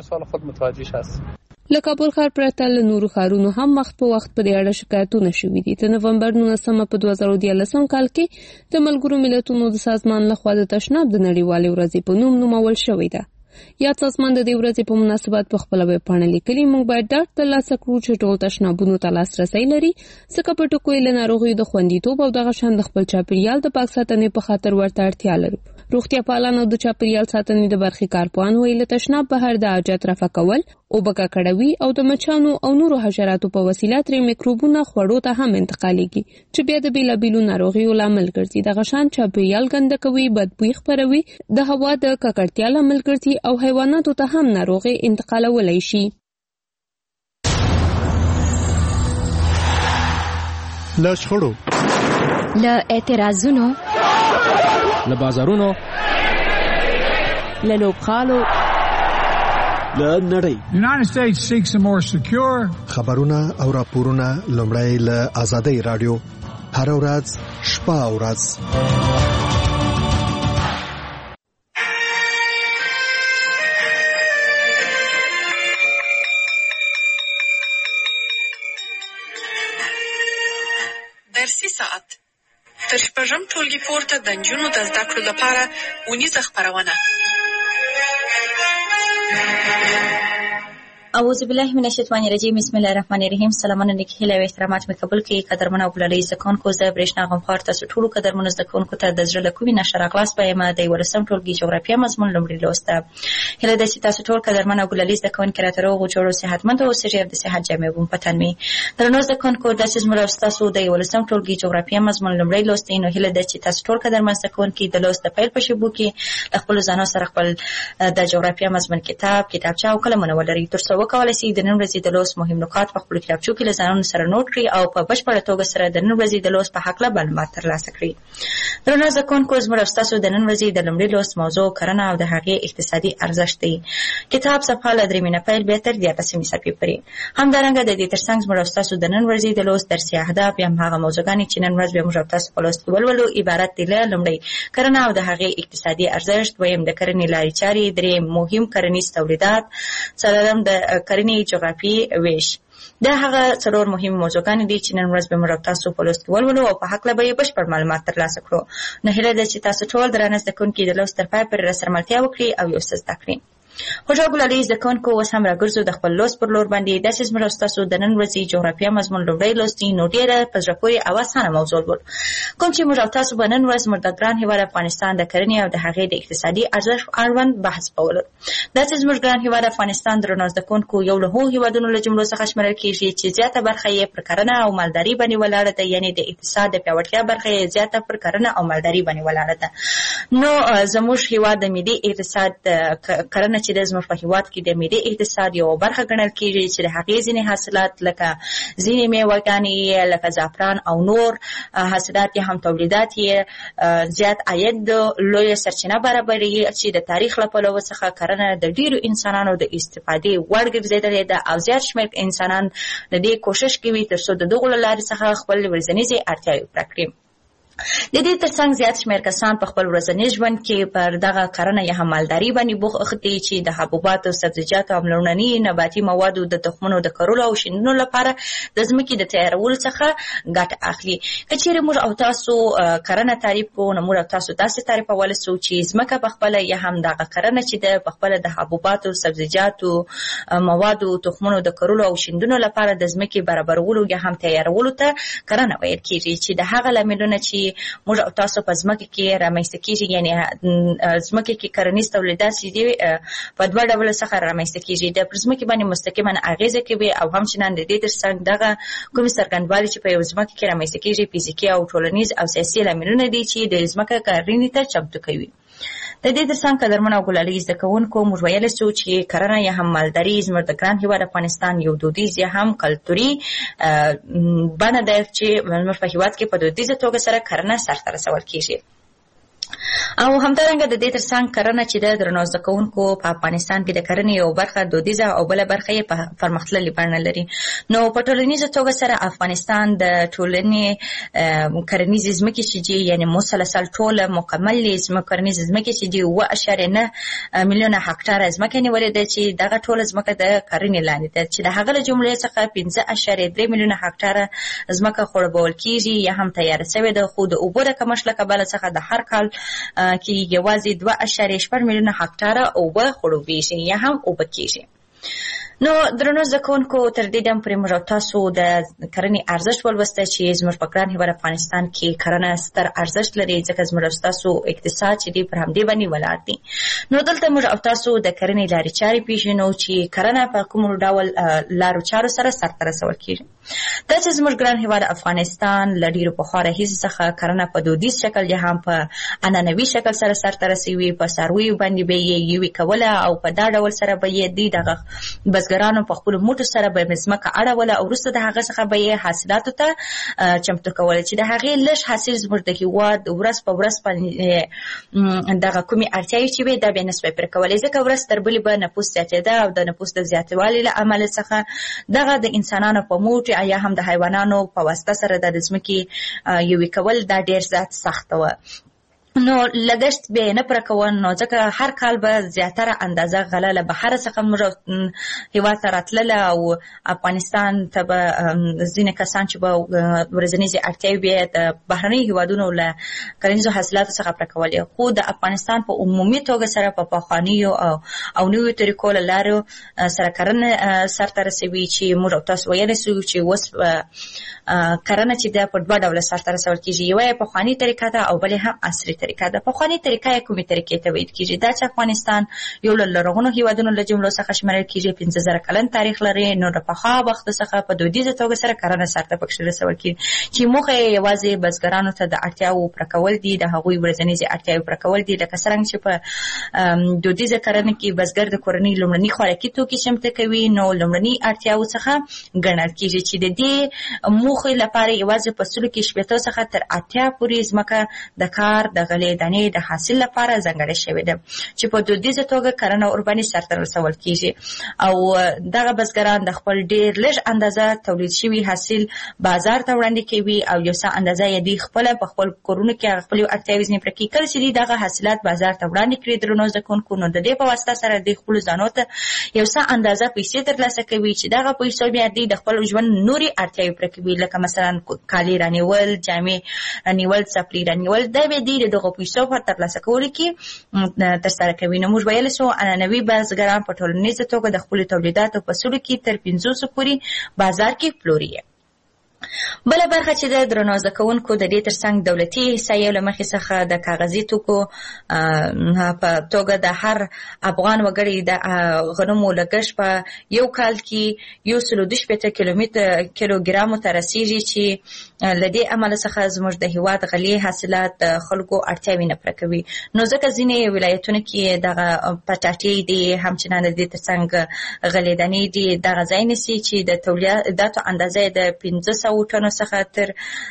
له کابل ښار پرته له نورو ښارونو هم وخت په وخت په دې اړه شکایتونه شوي دي. د نومبر 19 په 2013 کال کې د ملګرو ملتونو د سازمان لخوا د تشناب د نړیوالې ورځې په نوم نومول شوې ده. یاد سازمان د دې ورځې په مناسبت په خپل ویب پاڼه لیکلي موږ باید ډاډ ترلاسه کړو چې ټول تشنابونو ته لاسرسی لري ځکه په ټکو یې له ناروغیو د خوندیتوب او دغه شان د خپل چاپیریال د پاک ساتنې په خاطر ورته اړتیا لرو. روغتیا پالان او د چاپیریال ساتنې د برخې کارپوهان وایي له تشناب بهر د حاجت رفع کول اوبه ککړوي او د مچانو او نورو حشراتو په وسیله ترې میکروبونه خوړو ته هم انتقالیږي چې بیا د بیلابیلو ناروغیو لامل ګرځي. دغه شان چاپیریال ګنده کوي، بدبوی خپروي، د هوا د ککړتیا لامل ګرځي او حیواناتو ته هم ناروغي انتقالولی شي. له شخړو، له اعتراضونو، له بازارونو، له لوبغالو، له نړۍ. United States seeks a more secure. خبرونه او راپورونه لومړی له آزادۍ رادیو هر ورځ شپه او ورځ. درسي ساعت تر شپږم ټولګي پورته د نجونو د زده کړو لپاره اونیزه خپرونه. اعوذ بالله من الشیطان الرجیم. بسم الله الرحمن الرحیم. سلامونه نیک هیله او احترامات مې قبول کړئ. قدرمن او بللي زکونکو زه برېښنا غمخوار تاسو ټولو قدرمن زکونکو ته د زړه له کومې نشه راغلاست وایم. د 11 ټولګي جغرافیه مضمون لومړی لوست ده. هیله ده چې تاسو ټول قدرمن او بللي زکونکو راته روغ او جوړ او صحتمند اوسئ او د صحت جامې بوم پتن می. درنو زکونکو داسې زموږ تاسو د 11 ټولګي جغرافیه مضمون لومړی لوست دی. نو هیله ده چې تاسو ټول قدرمن زکونکو د لوست د پیل په شیبو کې خپل ځانو سره خپل د جغرافیه مضمون کتابچه او قلمونه ولرئ تر څو وکولای شئ د نن ورځې د لوست مهم نکات په خپل کتابچو کې له ځانونو سره نوٹ کړئ او په بشپړه توګه سره د نن ورځې د لوست په هکله معلومات ترلاسه کړئ. درنو زکونکو زموږ تاسو د نن ورځې د لومړي لوست موضوع کرنه او د هغې اقتصادي ارزښت دی. کتاب صفحه له 3 نه پیل به تر 13 صفحې پورې. همدارنګه د دې ترڅنګ زموږ تاسو د نن ورځې د لوست درسي اهداف یا هغه موضوعګانې چې نن ورځ به موږ تاسو په لوست کې ولولو عبارت دي له لومړی کرنه او د هغې اقتصادي ارزښت، دویم د کرنې لارې چارې، دریم مهم کرنیز تولیدات، څلورم د کرنې جغرافي ویش. دا هغه څلور مهم موضوعګانې دي چې نن ورځ به موږ تاسو په لوست کې ولولو او په هکله به یې بشپړ معلومات ترلاسه کړو. نو هیله ده چې تاسو ټول درانه زده کوونکي د لوست تر پای پورې راسره ملتیا وکړي او یو څه زده کړي. خوشحال ګلالي زده کوونکو اوس هم راګرځو د خپل لوست پر لور باندې. داسې زموږ تاسو د نن ورځې جغرافیه مضمون لومړی لوست دی. نو ډېره په زړه پورې او اسانه موضوع ول کوم چې موږ تاسو به نن ورځ زموږ د ګران هېواد افغانستان د کرنې او د هغې د اقتصادي ارزښت اړوند بحث کول. داسې زموږ ګران هېواد افغانستان درنو زده کوونکو یو له هغو هېوادونو له جملو څخه شمېرل کېږي چې زیاته برخه یې پر کرنه او مالداري باندې ولاړه ده. یعنې د اقتصاد د پیاوړتیا برخه یې زیاته پر کرنه او مالداري باندې ولاړه ده. نو زموږ هېواد د ملي اقتصاد کرنه چې د زموږ په هېواد کې د ملي اقتصاد یو برخه ګڼل کېږي چې د هغې ځینې حاصلات لکه ځینې میوهګانې لکه زعفران او نور حاصلات یې هم تولیدات یې زیات عاید لویه سرچینه برابروي چې د تاریخ له پلوه څخه کرنه د ډېرو انسانانو د استفادې وړ ګرځېدلې ده او زیات شمېر انسانان د دې کوشش کوي تر څو د دغو له لارې څخه خپل ورځنیزې اړتیاوې پوره کړي. د دې ترڅنګ زیات شمېر کسان په خپل ورځني ژوند کې پر دغه کرنه یا هم مالداري باندې بوخت دي چې د حبوباتو، سبزیجاتو او لومړني نباتي موادو د تخمونو د کرلو او شیندلو لپاره د ځمکې د تیارولو څخه ګټه اخلي. که چیرې موږ او تاسو کرنه تعریف کوو نو موږ او تاسو داسې تعریفولی سو چې ځمکه پخپله یا هم دغه کرنه چې د پخپله د حبوباتو، سبزیجاتو، موادو، تخمونو د کرلو او شیندلو لپاره د ځمکې برابرولو یا هم تیارولو ته کرنه ویل کېږي چې د هغه لاملونه چې موږ او تاسو په ځمکه کې رامنځته کېږي یعنې ځمکه کې کرنیز تولیدات چې دي په دوه ډوله څخه رامنځته کېږي. د پر ځمکې باندې مستقیما اغېزه کوي او همچنان د دې ترڅنګ دغه کومې څرګندوالي چې په یو ځمکه کې رامنځته کېږي فزیکي او ټولنیز او سیاسي لاملونه دي چې د ځمکه کرنې ته چمتو کوي. د دې ترڅنګ قدرمن او ګلالي زده کوونکو موږ ویلی سو چې کرنه یا هم مالداري زموږ د ګران هېواد افغانستان یو دودیز یا هم کلتوري بڼه ده چې زموږ په هېواد کې په دودیزه توګه سره کرنه سرته رسول کېږي. او همدارنګه د دې ترڅنګ کرنه چې د درنو زده کوونکو په افغانستان کې د کرنې یو برخه دودیزه او بله برخه یې په پرمختللې بڼه لري. نو په ټولنیزه توګه سره افغانستان د ټولنې کرنیزې ځمکې چې دي یعنې مسلسل ټوله مکملې کرنیزې ځمکې چې دي 7.9 میلیونه هکټاره ځمکه نیولې ده چې دغه ټوله ځمکه د کرنې لاندې ده چې د هغه له جملې څخه 15.3 میلیونه هکټاره ځمکه خړوبول کېږي یا هم تیاره شوې ده خو د اوبو د کمښت له کبله څخه د هر کال کې یوازې 2.8 میلیونه هکټاره اوبه خړوبېږي یا هم اوبه کېږي. نو درنو زده کوونکو تر دې دم پورې موږ تاسو د کرنې ارزښت ولوسته چې زموږ په ګران هېواد افغانستان کې کرنه ستر ارزښت لري ځکه زموږ تاسو اقتصاد چې دی پر همدې باندې ولاړ دی. نو دلته موږ تاسو د کرنې لارې چارې پیژنو چې کرنه په کوم ډول لارو چارو سره سرته رسول کېږي. دا چې زموږ ګران هېواد افغانستان له ډېرو پخوا راهیسې څخه کرنه په دودیز شکل یا هم په عنعنوي شکل سره سرته رسوي، په څارویو باندې به یې یوې کوله او په دا ډول سره به یې دوی دغه بزګرانو په خپلو موټو سره به یې ځمکه اړوله او وروسته د هغه څخه به یې حاصلاتو ته چمتو کوله چې د هغې لږ حاصل زموږ د هېواد ورځ په ورځ باندې دغه کومې اړتیاوې چې وې دا به یې نسوی پوره کولی ځکه ورځ تر بلې به نفوس زیاتېده او د نفوس د زیاتوالي له امله څخه دغه د انسانانو په موټ یا هم د حیوانانو په واسطه سره د ځمکې یوې کول دا ډېر زیات سخته وه. نو لګښت به نه پوره کوه نو ځکه هر کال به زیاتره اندازه غله له بهره څخه موږ هېواد ته راتلله او افغانستان ته به ځینې کسان چې به ورځنیزې اړتیاوې به یې د بهرنیو هېوادونو له کرنیزو حاصلاتو څخه پوره کولې. خو د افغانستان په عمومي توګه سره په پخوانیو او نویو طریقو له لارو سره کرنه سرته رسوي چې موږ تاسو ویلی سو چې اوس کرنه چې ده په دوه ډوله سرته رسول کېږي. یوه یې پخواني طریقه ده او بلې هم عصري طریقه ده. پخواني طریقه یې کومې طریقې ته ویل کېږي؟ دا چې افغانستان یو له لرغونو هېوادونو له جملو څخه شمېرل کېږي، 15,000 کلن تاریخ لري. نو د پخوا وخت څخه په دودیزه توګه سره کرنه سرته پکښې رسول کېږي چې موخه یې یوازې بزګرانو ته د اړتیاوو پوره کول دي، د هغوی ورځنیزې اړتیاوې پوره کول دي. لکه څرنګه چې په دودیزه کرنه کې بزګر د کورنۍ لومړني خوراکي توکي چمتو کوي، نو لومړني اړتیاوو څخه ګڼل کېږي چې د دې موخې لپاره یوازې په سلو کې 80 څخه تر 80 پورې ځمکه د کار د غلې دانې د حاصل لپاره ځانګړې شوې ده چې په دودیزه توګه کرنه ورباندې سرته رسول کېږي او دغه بزګران د خپل ډېر لږ اندازه تولید شوي حاصل بازار ته وړاندې کوي او یو څه اندازه یې دوی خپله په خپل کورونو کې هغه خپلې اړتیاوې ځینې پوره کوي. کله چې دوی دغه حاصلات بازار ته وړاندې کړي درنو زده کوونکو نو د دې په واسطه سره دوی خپلو ځانو ته یو څه اندازه پیسې ترلاسه کوي چې دغه پیسو بیا دوی د خپل ژوند نورې اړتیاوې پوره کوي لکه مثلا کالي رانیول، جامې رانیول، څپلۍ رانیول. دا به دوی د دغو پیسو په ترلاسه کولو کې ترسره کوي. نو موږ ویلی سو عنعنوي بزګران په ټولنیزه توګه د خپلو تولیداتو په سلو کې تر 500 پورې بازار کې پلوري. بله برخه چې د درنو زده کوونکو د دې ترڅنګ دولتي احصایو له مخې څخه د کاغذي توکو په توګه د هر افغان وګړي د غنمو لګښت په یو کال کې 112 کیلوګرامو ته رسیږي چې له دې امله څخه زموږ د هېواد غلې حاصلات د خلکو اړتیاوې نه پوره کوي. نو ځکه ځینې ولایتونو کې دغه پټاټې دي، همچنان د دې ترڅنګ غلې دانې دي، دغه ځای نیسي چې د تولیداتو اندازه د 500 ټنو څخه تر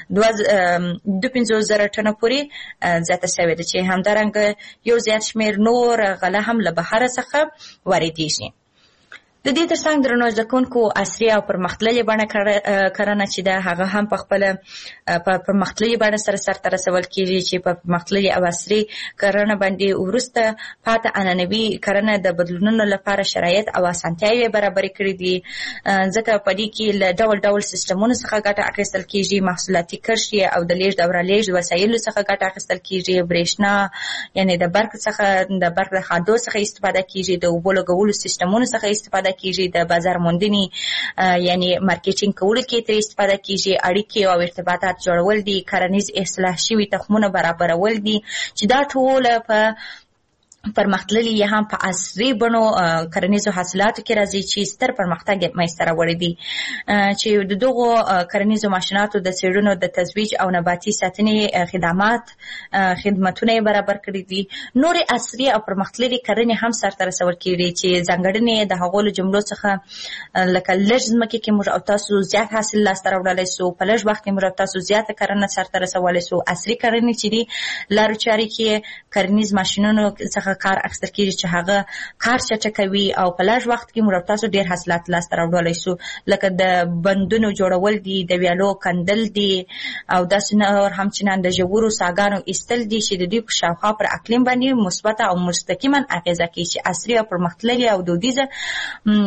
52,000 ټنو پورې زیاته شوې ده چې همدارنګه یو زیات شمېر نور غله هم له بهره څخه واردېږي. د دې ترڅنګ درنو زده کوونکو عصري او پرمختللې بڼه کرنه چې ده هغه هم په خپله په پرمختللې بڼه سره سرته رسول کېږي چې په پرمختللې او عصري کرنه باندې وروسته پاته عنعنوي کرنه د بدلونونو لپاره شرایط او اسانتیاوې برابرې کړي دي ځکه په دې کې له ډول ډول سیستمونو څخه ګټه اخیستل کېږي، محصولاتي کرښې او د لیږد او رالېږد وسایلو څخه ګټه اخیستل کېږي، برېښنا یعنې د برق د خادو څخه استفاده کېږي، د اوبو لګولو سیستمونو څخه استفاده کېږي، د بازار موندنې یعنې مارکیټینګ کولو کې ترې استفاده کېږي، اړیکې او ارتباطات جوړول دي، کرنیز اصلاح شوي تخمونه برابرول دي چې دا ټول په پرمختللي یا هم په عصري بڼو کرنیزو حاصلاتو کې راځي چې ستر پرمختګ منځته راوړی دی چې د دغو کرنیزو ماشیناتو د څېړنو د تزویج او نباتي ساتنې خدمتونه یې برابر کړي دي. نورې عصري او پرمختللي کرنې هم سرته رسول کېږي چې ځانګړنې د هغو له جملو څخه لکه لږ ځمکې کې موږ او تاسو زیات حاصل لاسته راوړلی سو، په لږ وخت کې موږ او تاسو زیاته کرنه سرته رسولی سو. عصري کرنې چې دي لارو چارې کې کرنیز ماشینونو څخه کار اخیستل کېږي چې هغه کار چټکوي او په لږ وخت کې موږ تاسو ډېر حاصلات لاسته راوړلی سو لکه د بندونو جوړول دي، د ویالو کندل دي او داسې نور همچنان د ژورو څاګانو ایستل دي چې د دوی په شاوخوا پر اقلیم باندې مثبته او مستقیما اغېزه کوي چې عصري او پرمختللې او دودیزه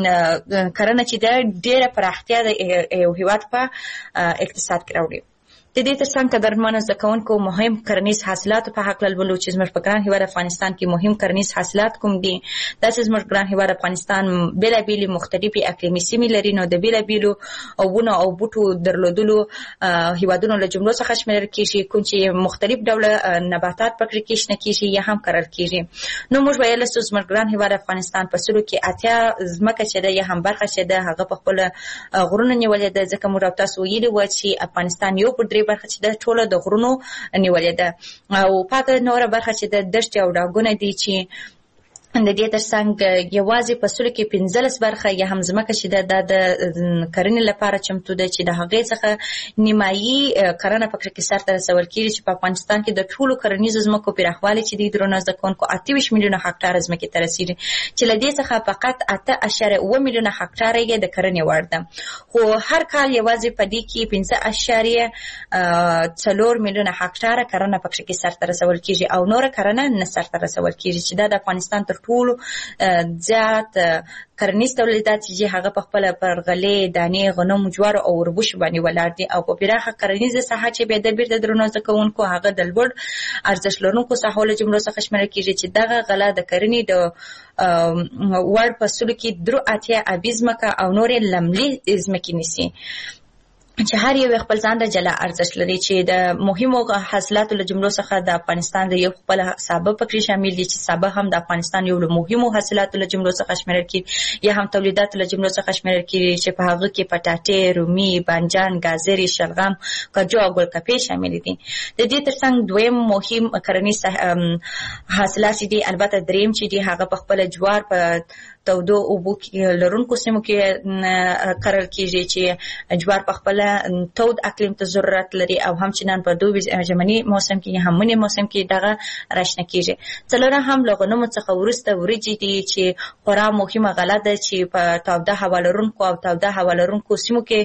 کرنه چې ده ډېره پراختیا د یو هېواد په اقتصاد کې راوړي. د دې ترڅنګ قدرمنو زده کوونکو مهم کرنیز حاصلاتو په هکله لولو چې زموږ په ګران هېواد افغانستان کې مهم کرنیز حاصلات کوم دي. داسې زموږ ګران هېواد افغانستان بېلابېلې مختلفې اقلیمي سیمې لري، نو د بېلابېلو ونو او بوټو درلودلو هېوادونو له جملو څخه شمیرل کېږي، کوم چې مختلف ډوله نباتات پکې کې شنه کېږي یا هم کرل کېږي. نو موږ ویلی سو زموږ ګران هېواد افغانستان په سلو کې 80 ځمکه چې ده یا هم برخه چې ده هغه په خپله غرونه نیولې ده، ځکه موږ او تاسو ویلي وه چې افغانستان یو پر 3 برخه چې ده ټوله د غرونو نیولې ده، او پاته نوره برخه چې ده دښتې او ډاګونه دي چې د دې ترڅنګ یوازې په سلو کې 15 برخه یا هم ځمکه چې ده د کرنې لپاره چمتو ده، چې د هغې څخه نیمایي کرنه پکې کې سرته رسول کېږي، چې په افغانستان کې د ټولو کرنیزو ځمکو پراخوالی چې دی درنو زده کوونکو 28 میلیونه هکټاره ځمکې ته رسېږي، چې له دې څخه فقط 8.7 میلیونه هکټاره یې د کرنې وړ ده. خو هر کال یوازې په دې کې 5.4 میلیونه هکټاره کرنه پکې کې سرته رسول کېږي او نوره کرنه نه سرته رسول کېږي، چې دا د افغانستان تر ټولو زیات کرنیز تولیدات چې هغه په خپله پر غلې، دانې، غنمو، جوارو او وربشو باندې ولاړ دي، او په پراخه کرنیزه ساحه چې بیا د بیرته درنو زده کوونکو هغه د لوړ ارزښت لرونکو ساحو له جملو څخه شمیرل کېږي، چې دغه غله د کرنې د وړ په سلو کې 3.8 ځمکه او نورې لملې ځمکې نیسي، چې هر یو خپل ځان د جلا ارزښت لري. چې د مهمو حاصلاتو له جملو څخه د افغانستان د یو خپل سابه پکې شامل دي، چې سابه هم د افغانستان یو له مهمو حاصلاتو له جملو څخه شمیرل کېږي یا هم تولیداتو له جملو څخه شمیرل کېږي، چې په هغه کې پټاټې، رومي، بانجان، ګازرې، شلغم، کاجو او ګلکپې شامل دي. د دې ترڅنګ دویم مهم کرنیز حاصلات دي، البته دریم چې دي هغه په خپل جوار په تودو اوبو لرونکو سیمو کې کرل کېږي، چې جوار په خپل تود اقلیم ته ضرورت لري او همچنان په دوبي ژمني موسم کې یا هم مني موسم کې دغه راشنه کېږي. څلورم هم له غنمو څخه وروسته وریجې دي، چې خورا مهمه غله ده چې په تاوده هوا لرونکو او تاوده هوا لرونکو سیمو کې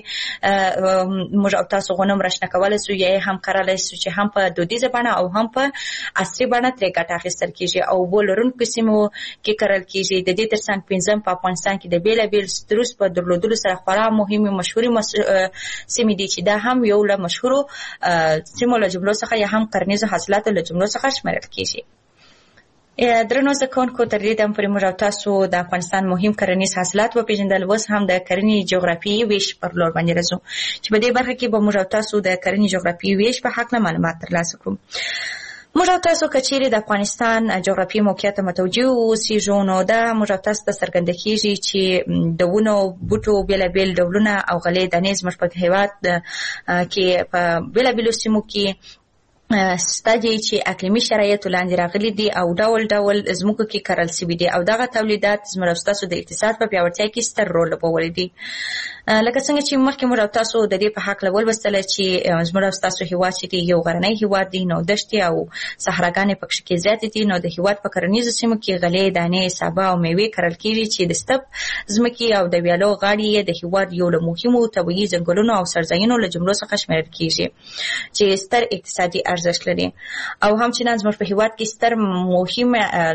موږ او تاسو غنم راشنه کولی سو یا هم کرلی سو، چې هم په دودیزه بڼه او هم په عصري بڼه ترې ګټه اخیستل کېږي او اوبو لرونکو سیمو کې کرل کېږي. د دې ترڅنګ پنځم په افغانستان کې د بېلابېل ستروس په درلودلو سره خورا مهمې مشهورې سیمې دي، چې دا هم یو له مشهورو سیمو له جملو څخه یا هم کرنیزو حاصلاتو له جملو څخه شمیرل کېږي. درنو زده کوونکو، تر دې دمه پورې موږ او تاسو د افغانستان مهم کرنیز حاصلات وپېژندل، اوس هم د کرنې جغرافیایي ویش پر لور باندې راځو، چې په دې برخه کې به موږ او تاسو د کرنې جغرافیایي ویش په هکله معلومات ترلاسه کړو. موږ او تاسو که چیرې د افغانستان جغرافیایي موقعیت ته متوجه اوسېږو، نو دا موږ او تاسو ته څرګنده کېږي چې د ونو بوټو بېلابېل ډولونه او غلې دانې زموږ په هېواد کې په بېلابېلو سیمو کې ستا دي چې اقلیمي شرایطو لاندې راغلي دي او ډول ډول ځمکو کې کرل سوي دي، او دغه تولیدات زموږ او ستاسو د اقتصاد په پیاوړتیا کې ستر رول لوبولی دي. لکه څنګه چې مخکې موږ او تاسو د دې په هکله ولوستله چې زموږ او ستاسو هېواد چې دی یو غرنی هېواد دی، نو دښتې او صحراګانې پکې کې زیاتې دي، نو د هېواد په کرنیزو سیمو کې غلې، دانې، سابه او میوې کرل کېږي، چې د ستپ ځمکې او د ویالو غاړې یې د هېواد یو له مهمو طبیعي ځنګلونو او سرځایونو له جملو څخه شمیرل کېږي، چې ستر اقتصادي ارزښت لري. او همچنان زموږ په هېواد کې ستر مهم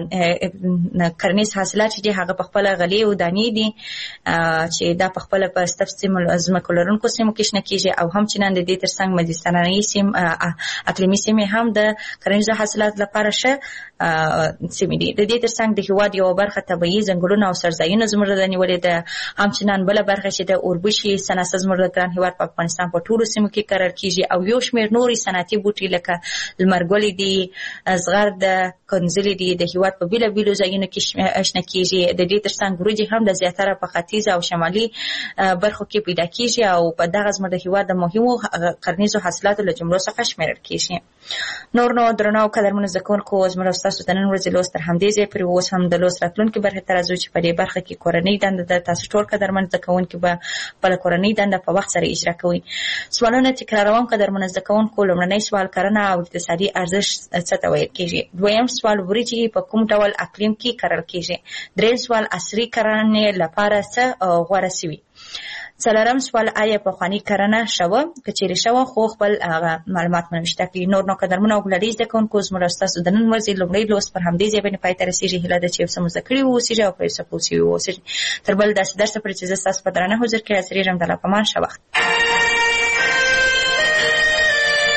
کرنیز حاصلات چې دي هغه په خپله غلې او دانې دي، چې دا په خپله په ستپ ځمکو لرونکو سیمو کې شنه کېږي، او همچنان د دې ترڅنګ مدیترانه‌یي اقلیمي سیمې هم د کرنیزو حاصلاتو لپاره ښه سیمې دي. د دې ترڅنګ د هېواد یوه برخه طبیعي ځنګلونه او سرځایونه زموږ د نیولې ده، همچنان بله برخه چې د اوربشي صنعت زموږ د ګران هېواد په افغانستان په ټولو سیمو کې کرل کېږي، او یو شمېر نورې صنعتي بوټي لکه لمرګلې دي، زغر ده، کنځلې دي د هېواد په بېلابېلو ځایونو کې شنه کېږي. د دې ترڅنګ وریجې هم د زیاتره په ختیځ او شمالي برخو کې پیدا کېږي، او په دغه زموږ د هېواد د مهمو کرنیزو حاصلاتو له جملو څخه شمیرل کېږي. نور نو درنو او قدرمنو زده کوونکو، زموږ او ستاسو د نن ورځې لوست تر همدې ځایه پورې اوس هم د لوست راتلونکې برخې ته راځو، چې په دې برخه کې کورنۍ دنده ده. تاسو ټول قدرمن زده کوونکي به خپله کورنۍ دنده په وخت سره اجرا کوئ. سوالونه تکراروم قدرمنو زده کوونکو. لومړنی سوال: کرنه او اقتصادي ارزښت څه ته ویل کېږي؟ دویم سوال: وریجې په کوم ډول اقلیم کې کرل کېږي؟ دریم سوال: عصري کرنې لپاره څه غوره سوي؟ څلورم سوال: آیا پخواني کرنه شوه؟ که چیرې شوه خو خپل معلومات مو نوشته کړي. نور نو قدرمنو او ګلالي زده کوونکو، زموږ او ستاسو د نن ورځې لومړی لوست پر همدې ځای باندې پای ته رسېږي. هیله ده چې یو څه مو زده کړي واوسېږي او په یو څه پوه سوي واوسېږي. تر بل داسې درسه پورې چې زه ستاسو په درانه حضور کې حاضرېږم، د الله په امان. ښه وخت.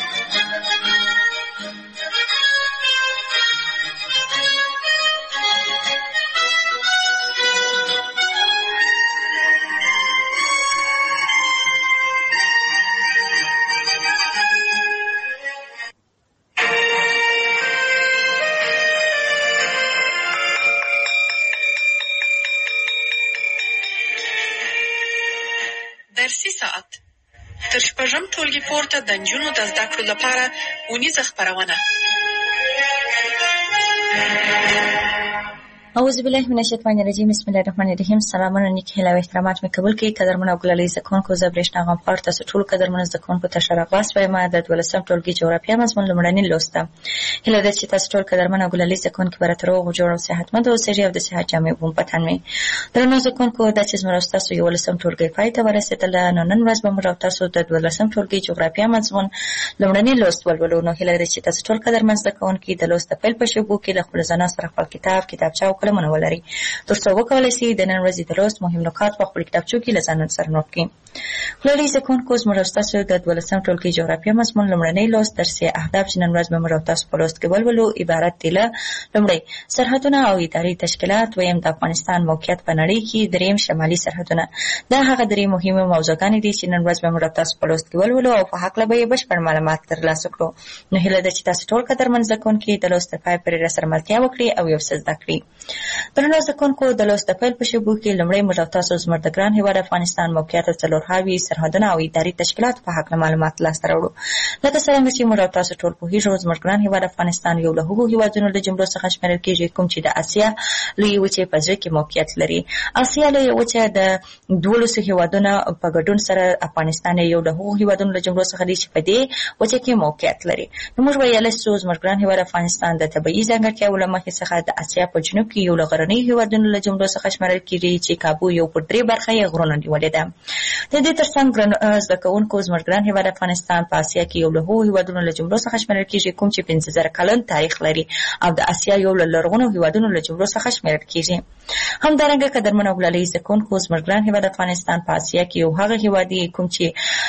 درسي ساعت تر شپږم ټولګي پورته د نجونو د زده کړو لپاره اونیزه خپرونه. اعوذ بالله من الشیطان الرجیم. بسم الله الرحمن الرحیم. سلامونه نیک هیله او احترامات مې قبول کړئ. قدرمنو او ګلالي زده کوونکو، زه برېښنا غمخوار تاسو ټولو قدرمنو زده کوونکو ته ښه راغلاست وایم. د 12م ټولګي جغرافیه مضمون لومړنۍ لوست ده. هیله ده چې تاسو ټول قدرمنو او ګلالي زده کوونکي به راته روغ او جوړ او صحتمند اوسئ او د صحت جامې به مو په تن وي. درنو زده کوونکو، دا چې زموږ ستاسو 11م ټولګی پای ته ورسېدله، نو نن ورځ به موږ او تاسو د 12م ټولګي جغرافیه مضمون لومړنۍ لوست ولولو. نو هیله ده چې تاسو ټول قدرمن زده کوونکي د لوست د پیل په شېبو کې له خپلو ځانانو سره خپل کتاب، کتابچه او قلمونه ولرئ، ترڅو وکولای شي د نن ورځې د لوست مهم نکات په خپل کتابچو کې له ځان سره نوٹ کړئ. ګلالي زده کوونکو، زموږ او ستاسو د 12م ټولګي جغرافیه مضمون لومړنۍ لوست درسي اهداف چې نن ورځ به موږ او تاسو په لوست کې ولولو عبارت دي له: لومړی سرحدونه او اداري تشکیلات، دویم د افغانستان موقعیت په نړۍ کې، دریم شمالي سرحدونه. دا هغه درې مهمه موضوعګانې دي چې نن ورځ به موږ او تاسو په لوست کې ولولو او په هکله به یې بشپړ معلومات ترلاسه کړو. نو هیله ده چې تاسو ټول قدرمن زده کوونکي د لوست تر پای پورې راسره ملتیا وکړي او یو څه زده کړي. درنو زده کوونکو، د لوست د پیل په شېبو کې لومړی موږ او تاسو زموږ د ګران هېواد افغانستان موقعیت او څلورهاوي سرحدونه او اداري تشکیلات په هکله معلومات لاسته راوړو. لکه څرنګه چې موږ او تاسو ټول پوهېږو، زموږ ګران هېواد افغانستان یو له هغو هېوادونو له جملو څخه شمېرل کېږي کوم چې د اسیا لویې وچې په زړه کې موقعیت لري. اسیا لویه وچه د 12 هېوادونو په ګډون سره افغانستان یو له هغو هېوادونو له جملو څخه دی چې په دې وچه کې موقعیت لري. نو موږ ویلی شو زموږ ګران هېواد افغانستان د طبیعي ځانګړتیاو له مخې څخه د اسیا په جنوب کې یو له غرنیو هېوادونو له جملو څخه شمېرل کېږي چې کابو یو پر 3 برخه یې غرونو نیولې ده. د دې ترڅنګ زده کوونکو، زموږ ګران هېواد افغانستان په اسیا کې یو له هغو هېوادونو له جملو څخه شمېرل کېږي کوم چې 50,000 کلن تاریخ لري او د اسیا یو له لرغونو هېوادونو له جملو څخه شمېرل کېږي. همدارنګه قدرمنو او ګلالي زده کوونکو، زموږ ګران هېواد افغانستان په اسیا کې یو هغه هېواد دی کوم چې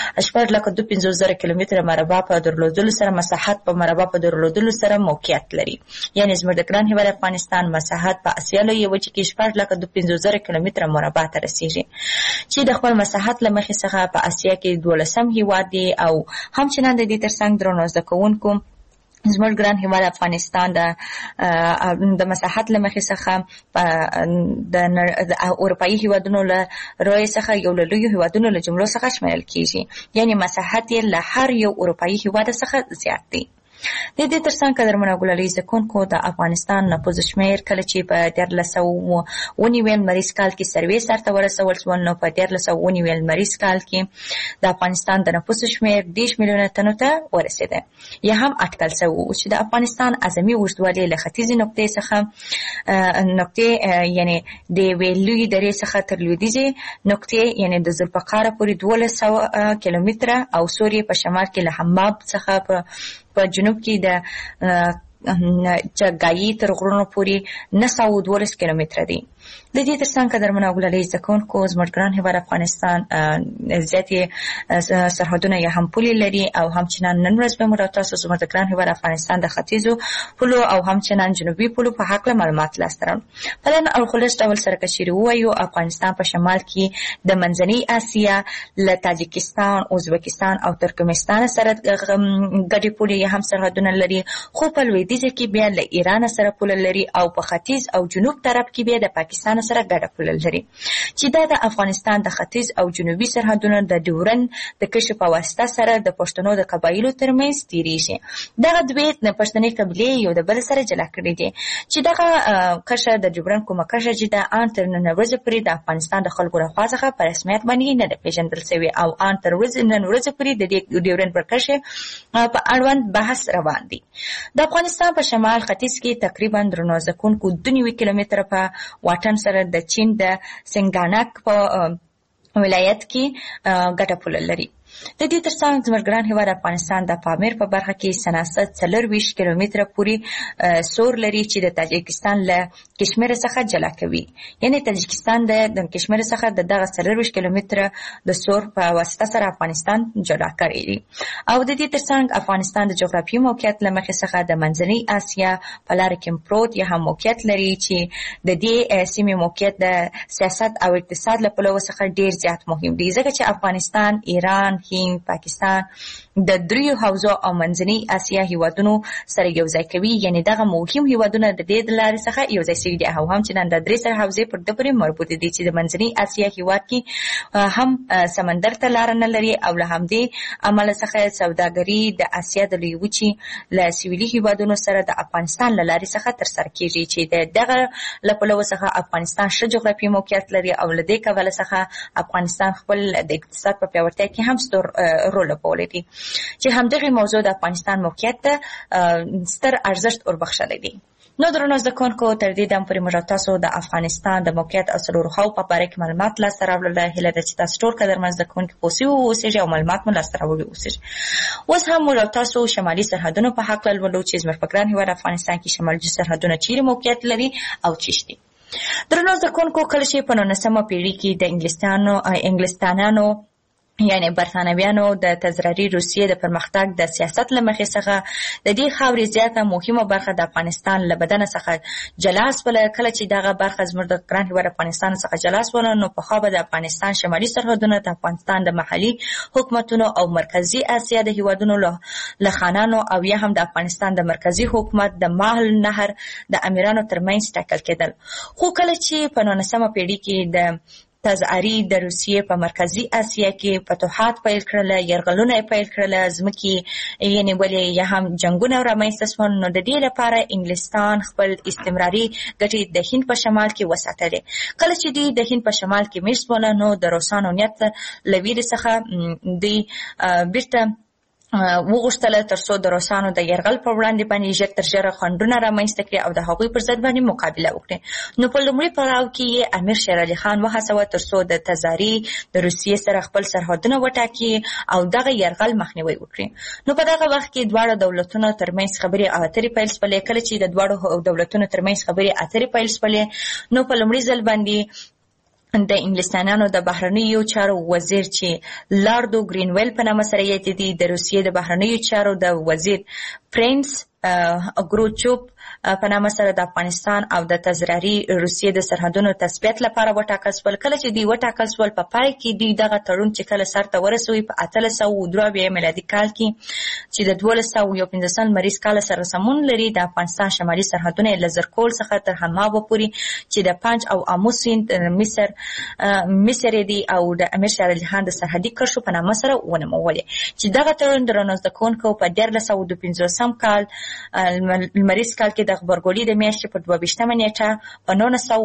4,52,000 کیلومتره مربع په درلودلو سره مساحت په مربع په درلودلو سره موقعیت لري. یعنې زموږ د ګران هېواد افغانستان مساحت په اسیا لویه وچې کې 4,52,000 کیلومتره مربع ته رسیږي، چې د خپل مساحت له مخې څخه په اسیا کې 12م هېواد دی. او همچنان د دې ترڅنګ درنو زده کوونکو، زموږ ګران هېواد افغانستان د مساحت له مخې څخه د اروپایي هېوادونو له رویې څخه یو له لویو هېوادونو له جملو څخه شمېرل کېږي. یعنې مساحت یې له هر یو اروپایي هېواد څخه زیات دی. د دې ترڅنګ قدرمنو او ګلالي زده کوونکو، د افغانستان نفوس شمېر کله چې په 1309 لمریز کال کې سروې سرته ورسول شول، نو په 1309 لمریز کال کې د افغانستان د نفوس شمېر 10 میلیونه تنو ته ورسېده. یا هم اټکل شوی و چې د افغانستان اعظمي اوږدوالی له ختیځې نقطې څخه یعنې د یوې لویې درې څخه تر لویدیځې نقطې یعنې د ذوالفقار پورې 1200 کیلومتره او سوریې په شمال کې له حماب څخه په جنوب کې د چګایي تر غرونو پورې 912 کیلومتره دی. د دې ترڅنګ قدرمنو او ګلالي زده کوونکو، زموږ ګران هېواد افغانستان زیاتې سرحدونه یا هم پولې لري او همچنان نن ورځ به موږ او تاسو زموږ د ګران هېواد افغانستان د ختیځو پولو او همچنان جنوبي پولو په هکله معلومات لاسته راوړو. په لنډ او خلاص ډول سره که چېرې ووایو، افغانستان په شمال کې د منځنۍ اسیا له تاجکستان، ازبکستان او ترکمنستان سره ګډې پولې یا هم سرحدونه لري، خو په لویدیځه کې بیا له ایران سره پوله لري او په ختیځ او جنوب طرف کې بیا د پاکستان سره ګډه پوله لري، چې دا د افغانستان د ختیځ او جنوبي سرحدونو د ډیورن د کشف په واسطه سره د پښتنو د قبایلو ترمنځ تیریږي. دغه دوی د پښتني قبیلې یو د بل سره جلا کړي دي، چې دغه کشه د ډیورن کومه کشه چې د ان تر نن ورځې پورې د افغانستان د خلکو لخوا څخه په رسمیت باندې نه ده پیژندل شوې او ان تر نن ورځې پورې د ډیورن پر کشه په اړوند بحث روان دی. د افغانستان په شمال ختیځ کې تقریبا درنو زده کوونکو 2 کیلومتره په واټن سره د چین د سنګانک په ولایت کې ګټه پوله لري. د دې ترڅنګ زموږ ګران هیواد افغانستان د پامیر په برخه کې سناسد 24 کیلومتره پورې سور لري چې د تاجکستان له کشمیر څخه جلا کوي. یعنی تاجکستان د کشمیر څخه دغه 24 کیلومتره د سور په واسطه سره افغانستان جلا کړی دی. او د دې ترڅنګ افغانستان د جغرافیایي موقعیت له مخې څخه د منځنۍ اسیا په لار کې پروت یا هم موقعیت لري چې د دې سیمې موقعیت د سیاست او اقتصاد له پلوه څخه ډیر زیات مهم دی، ځکه چې افغانستان، ایران، هند، پاکستان د دریو حوزو او منځنۍ اسیا هیوادونو سره یو ځای کوي. یعنی دغه مهم هیوادونه د دې د لارې څخه یو ځای شوي دي او هم چې د درې سره حوزې پر د پورې مربوط دي چې د منځنۍ اسیا هیواد کې هم سمندر ته لار نه لري او له همدې عمله څخه سوداګري د اسیا د لوی وچې له سویلي هیوادونو سره د افغانستان له لارې څخه ترسره کیږي چې دغه له پلوه څخه افغانستان ښه جغرافیایي موقعیت لري او له دې کبله څخه افغانستان خپل د اقتصاد په پیاوړتیا کې هم ستر رول لوبولی دی چې همدغه موضوع د افغانستان موقعیت ته ستر ارزښت وربخښلی دی. نو درنو زده کوونکو تر دې دم پورې موږ تاسو د افغانستان د موقعیت او څلورو خواو په باره کې معلومات لاسته راوړل. هیله ده چې تاسو ټول قدرمن زده کوونکي په اوسې واوسئ او معلومات مو لاسته راوړي اوسئ. اوس هم موږ تاسو شمالي سرحدونو په هکله لولو چې زموږ په ګران هېواد افغانستان کې شمالي سرحدونه چیرې موقعیت لري او چیرې دي. درنو زده کوونکو کله چې په 19مه پیړۍ کې د انګلستانانو یعنی برتانویانو د تزراري روسیې د پرمختګ د سیاست له مخې څخه د دې خاورې زیاته مهمه برخه د افغانستان له بدن څخه جلا سوله. کله چې دغه برخه زموږ د ګران هېواد افغانستان څخه جلا سوله نو پخوا به د افغانستان شمالي سرحدونه د افغانستان د محلي حکومتونو او مرکزي اسیا د هیوادونو له خانانو او یا هم د افغانستان د مرکزي حکومت د ماهل نهر د امیرانو ترمنځ ټاکل کېدل. خو کله چې په 19مه پیړۍ کې د تزعري د روسیې په مرکزي اسیا کې فتوحات پیل کړل، یرغلونه پیل کړل، ځمکې یعنې ولې یا هم جنګونه رامنځته شول. نو د دې لپاره انګلستان خپل استمراري ګټې د هند په شمال کې وساتلې. کله چې دوی د هند په شمال کې مېشت شول نو د روسانو نیت له ویرې څخه دوی بیرته وغوښتله تر څو د روسانو د یرغل په وړاندې باندې ژر تر ژره خنډونه رامنځته کړي او د هغوی پر ضد باندې مقابله وکړي. نو په لومړي پړاو کې یې امیر شیر علي خان وهڅوه تر څو د تزاري د روسیې سره خپل سرحدونه وټاکي او دغه یرغل مخنیوی وکړي. نو په دغه وخت کې دواړه دولتونو ترمنځ خبرې اترې پیل شولې. کله چې د دواړو دولتونو ترمنځ خبرې اترې پیل شولې نو په لومړي ځل باندې د انګلستانانو د بهرنیو چارو وزیر چې لاردو ګرینویل په نامه سره یادېدي، د روسیې د بهرنیو چارو د وزیر پرنس اګروچوف په نامه سره د افغانستان او د تزراري روسیې د سرحدونو تثبیت لپاره وټاکل شول. کله چې دوی وټاکل شول په پای کې دوی دغه تړون چې کله سرته ورسوي په 1803 میلادي کال کې چې د 1215 لمریز کال سره سمون لري د افغانستان شمالي سرحدونه له زرکول څخه تر حمابه پورې چې د پنج او آمو سیند مصر دی او د امیر شیر علي خان د سرحدي کرښو په نامه سره ونومولې چې دغه تړون درنو زده کوونکو په 1952 کال لمریز کال کې د خبرګولي د میاشتې په 22مه نیټه په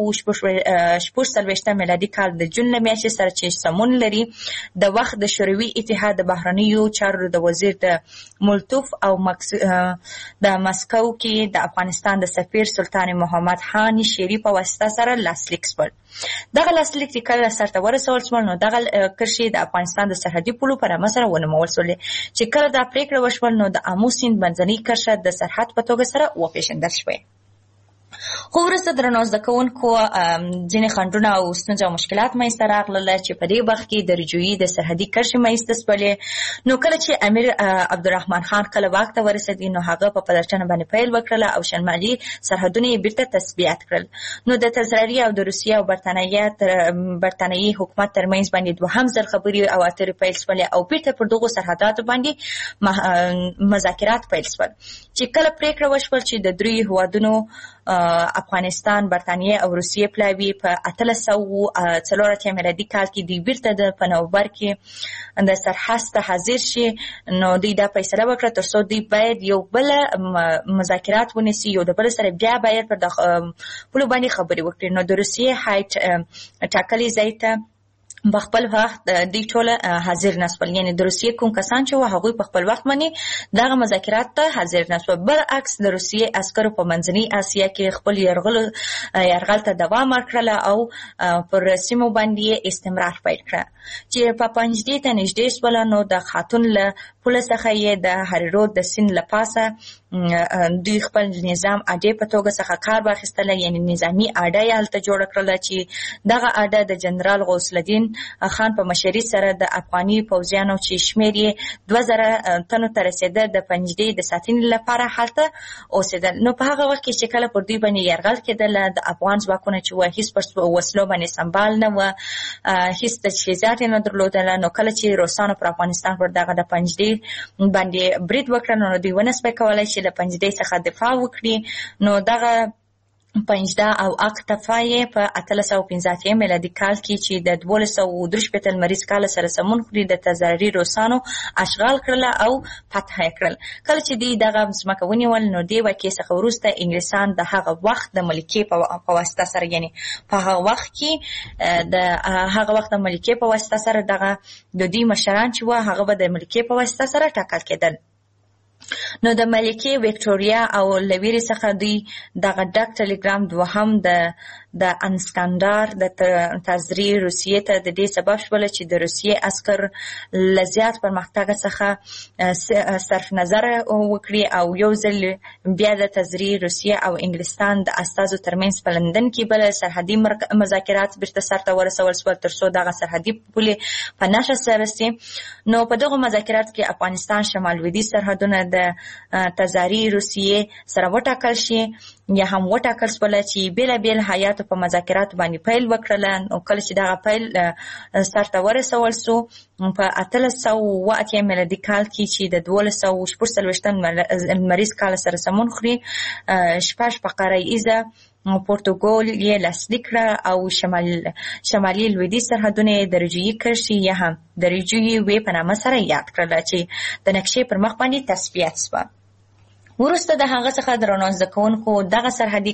1946 میلادي کال د جون له میاشتې سره چې سمون لري د وخت د شوروي اتحاد د بهرنیو چارو د وزیر د مولتوف او د مسکو کې د افغانستان د سفیر سلطان محمد خان شیری په واسطه سره لاسلیک شول. دغه لاسلیک چې کله سرته ورسول شول نو دغه کرښې د افغانستان د سرحدي پولو په نامه سره ونومول شولې چې کله دا پریکړه وشول نو د آمو سیند منځنۍ کرښه د سرحد په توګه سره وپېژندل شوې. خو وروسته درنو زده کوونکو ځینې خنډونه او ستونزې او مشکلات منځته راغلل چې په دې وخت کې د رجوعي د سرحدي کرښې منځته شولې. نو کله چې امیر عبدالرحمن خان کله واک ته ورسېد نو هغه په پلټنه باندې پیل وکړله او شمالي سرحدونه یې بیرته تثبیت کړل. نو د تزراري او د روسیې او برتانیې حکومت ترمنځ باندې دوهم ځل خبرې او اترې پیل شولې او بیرته پر دغو سرحداتو باندې مذاکرات پیل شول چې کله پریکړه وشول چې د دریو هیوادونو افغانستان، برتانیې او روسیې پلاوي په 1804 میلادي کال کې دوی بیرته په نومبر کې د سرحد ته حاضر شي. نو دوی دا فیصله وکړه تر څو دوی باید یو بل مذاکرات ونیسي، یو د بل سره بیا باید پر د پولو باندې خبرې وکړي. نو د روسیې هایټ ټاکلي ځای ته په خپل وخت د ټوله حاضر نسول، یعنی د روسیې کوم کسان چې و هغوی په خپل وخت باندې دغه مذاکرات ته حاضر نسول. برعکس د روسیې عسکرو په منځنۍ اسیا کې خپل یرغل ته دوام ورکړله او پر سیمو باندې استمرار پیل کړه چې په پنجدې ته نږدې سوله. نو د خاتون له پوله څخه یې د هریرود د سیند له پاسه دوی خپل نظام اډې په توګه څخه کار واخیستله، یعنی نظامي اډه یې هلته جوړه کړله چې دغه اډه د جنرال غوث الدین خان په مشري سره د افغاني پوځیانو چې شمېر یې 2000 تنو ته رسېده د پنجدې د ساتنې لپاره هلته اوسېدل. نو په هغه وخت کې چې کله پر دوی باندې یرغل کېدل، د افغان ځواکونه چې وه هېڅ پر وسلو باندې سمبال نه وه، هېڅ تجهیزات یې نه درلودله. نو کله چې روسانو پر افغانستان پر دغه د پنجدې باندې برید وکړه، نو دوی ونه سوی کولی چې له پنجدې څخه دفاع وکړي. نو دغه پنجده او اکتفا یې په 1815 میلادي کال کې چې د 1263 لمریز کال سره سمون خوري د تزاري روسانو اشغال کړله او فتح یې کړل. کله چې دوی دغه ځمکه ونیول، نو دې واقعې څخه وروسته انګلیسان د هغه وخت د ملکې په واسطه سره، یعنی په هغه وخت کې د هغه وخت د ملکې په واسطه سره دغه د دوی مشران چې وه هغه به د ملکې په واسطه سره ټاکل کېدل. نو د ملکې وکټوریا او لویري څخه دوی دغه ډک ټلګرام دوهم د انسکندر د تزری روسیې ته د دې سبب شول چې د روسیې عسکر لزیات پرمختګ څخه صرف نظر وکړي او یو ځل بیا د تزری روسیې او انګلستان د استازو ترمنځ په لندن کې بل سرحدي مذاکرات بیرته سرته ورسول شول ترڅو دغه سرحدي پولې په نښه سره سي. نو په دغه مذاکرات کې افغانستان شمال لویدیځ سرحدونه د تزاری روسیې سره وټاکل شي یا هم وټاکل شول چې بیلابیل حیاتو په مذاکرات باندې پیل وکړل. او کله چې دغه پیل سرته ورسول سو په 1808 میلادي کال کې چې د 1246 لمریز کال سره سمون خوري، شپږ فقره ایزه پورتوګال یې لاسلیک کړه او شمالي لویدیځ سرحدونه یې د رجوعي کرښې یا هم د رجوعي وې په نامه سره یاد کړل چې د نقشې پر مخ باندې تصفیه شوه. وروسته د هغه څخه درنو زده کوونکو دغه سرحدي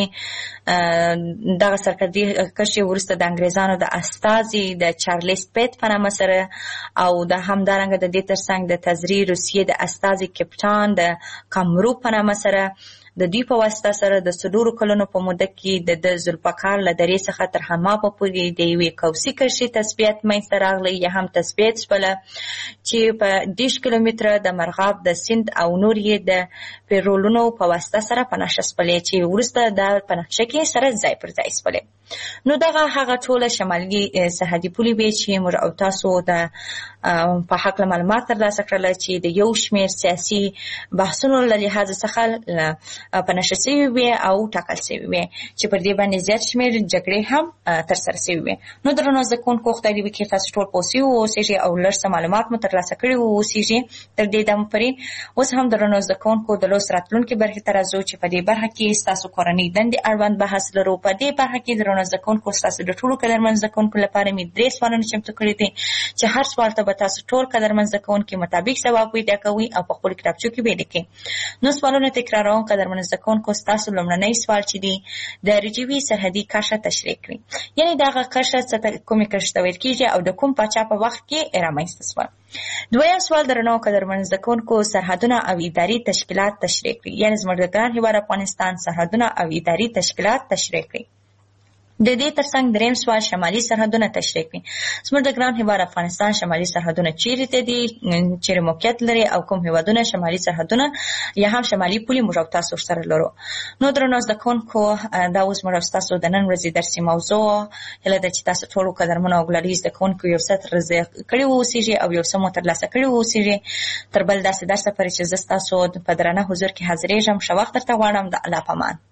کرښې وروسته د انګریزانو د استازي د چارلز پیټ په نامه سره او د همدارنګه د دې ترڅنګ د تزری روسیې د استازي کپټان د کامرو په نامه سره د دوی په واسطه سره د 4 کلونو په موده کې د ذوالفقار له درې څخه تر حمامه پورې د یوې قوسي کرښې تثبیت منځته راغلی یا هم تثبیت شوله چې په 10 کیلومتره د مرغاب د سیند او نور یې د پیرولونو په واسطه سره په نښه شولې چې وروسته د په نقشه کې سره ځای پر ځای شولې. نو دغه هغه ټوله شمالي سرحدي پولې وې چې موږ او تاسو د په حق معلومات ترلاسه کړل چې د یو شمېر سیاسي بحثونو له لحاظ څخه په نښه شوي وي او ټاکل شوي وي چې پر دې باندې زیات شمېر جګړې هم ترسره شوي وي. نو درنو زده کوونکو خدای دې وکړي تاسو ټول پوه شوي واوسېږئ او لږ څه معلومات مو ترلاسه کړي واوسېږئ تر دې دمه پورې. اوس هم درنو زده کوونکو د لوست راتلونکي برخې ته راځو چې په دې برخه کې ستاسو کورنۍ دندې اړوند بحث لرو. په دې برخه کې درنو زده کوونکو ستاسو د ټولو قدرمن زده کوونکو لپاره مې 3 سوالونه چمتو کړي دي چې هر سوال ته به تاسو ټول قدرمن زده کوونکي مطابق ځواب پیدا کوئ او په خپل کتابچو کې به لیکئ. نو سوالونه تکراروم. قدرمن زده کوونکو ستاسو لومړنی سوال چې دی د رجوي سرحدي کرښه تشریح کړئ، یعنی دغه کرښه څه کومې کرښې ته ویل کېږي او د کوم پاچا په وخت کې رامنځته شوه. دویم سوال درنو قدرمن زده کوونکو سرحدونه او اداري تشکیلات تشریح کړئ، یعنی زموږ د ګران هېواد افغانستان سرحدونه او اداري تشکیلات تشریح کړئ. د دې ترڅنګ دریم سوال شمالي سرحدونه تشریح کړئ. زموږ د ګران هېواد افغانستان شمالي سرحدونه چیرې ته دي، چیرې موقعیت لري او کوم هېوادونه شمالي سرحدونه یا هم شمالي پولې موږ او تاسو سره لرو. نو درنو زده کوونکو دا اوس موږ او تاسو د نن ورځې درسي موضوع هیله ده چې تاسو ټولو قدرمنو او ګلالي زده کوونکو یو څه ترلاسه کړي واوسېږئ او یو څه مو ترلاسه کړي واوسېږئ. تر بل داسې درسه پورې چې زه ستاسو په درانه حضور کې حاضرېږم، ښه وخت درته غواړم. د الله په امان.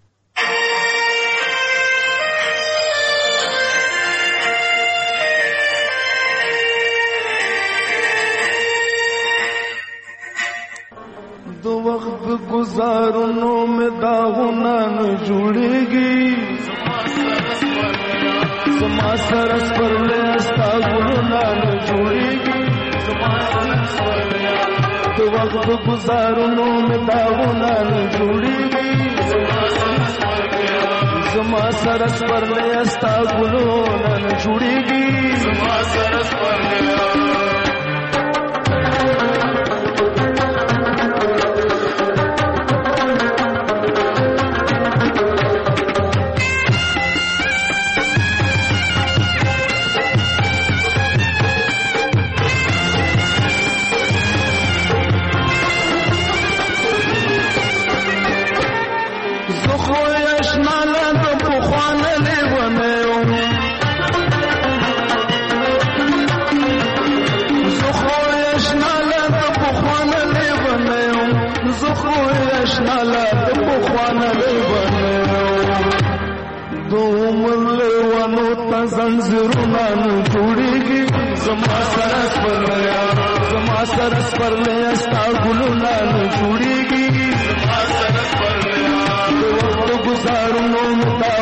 दो वक्त गुजारनों में दागुना न जुड़ेगी समा सरस पर ले अस्तागुना न जुड़ेगी दो वक्त गुजारनों में दागुना न जुड़ेगी زما سره سپرلی ستا ګلونه نه جوړیږي زما سره سپرلی زنځیرونه نه جوړیږي زما سره سپرلیا زما سره سپرلیا ستا ګلونه نه جوړیږي زما سره سپرلیا د وخت ګزارونو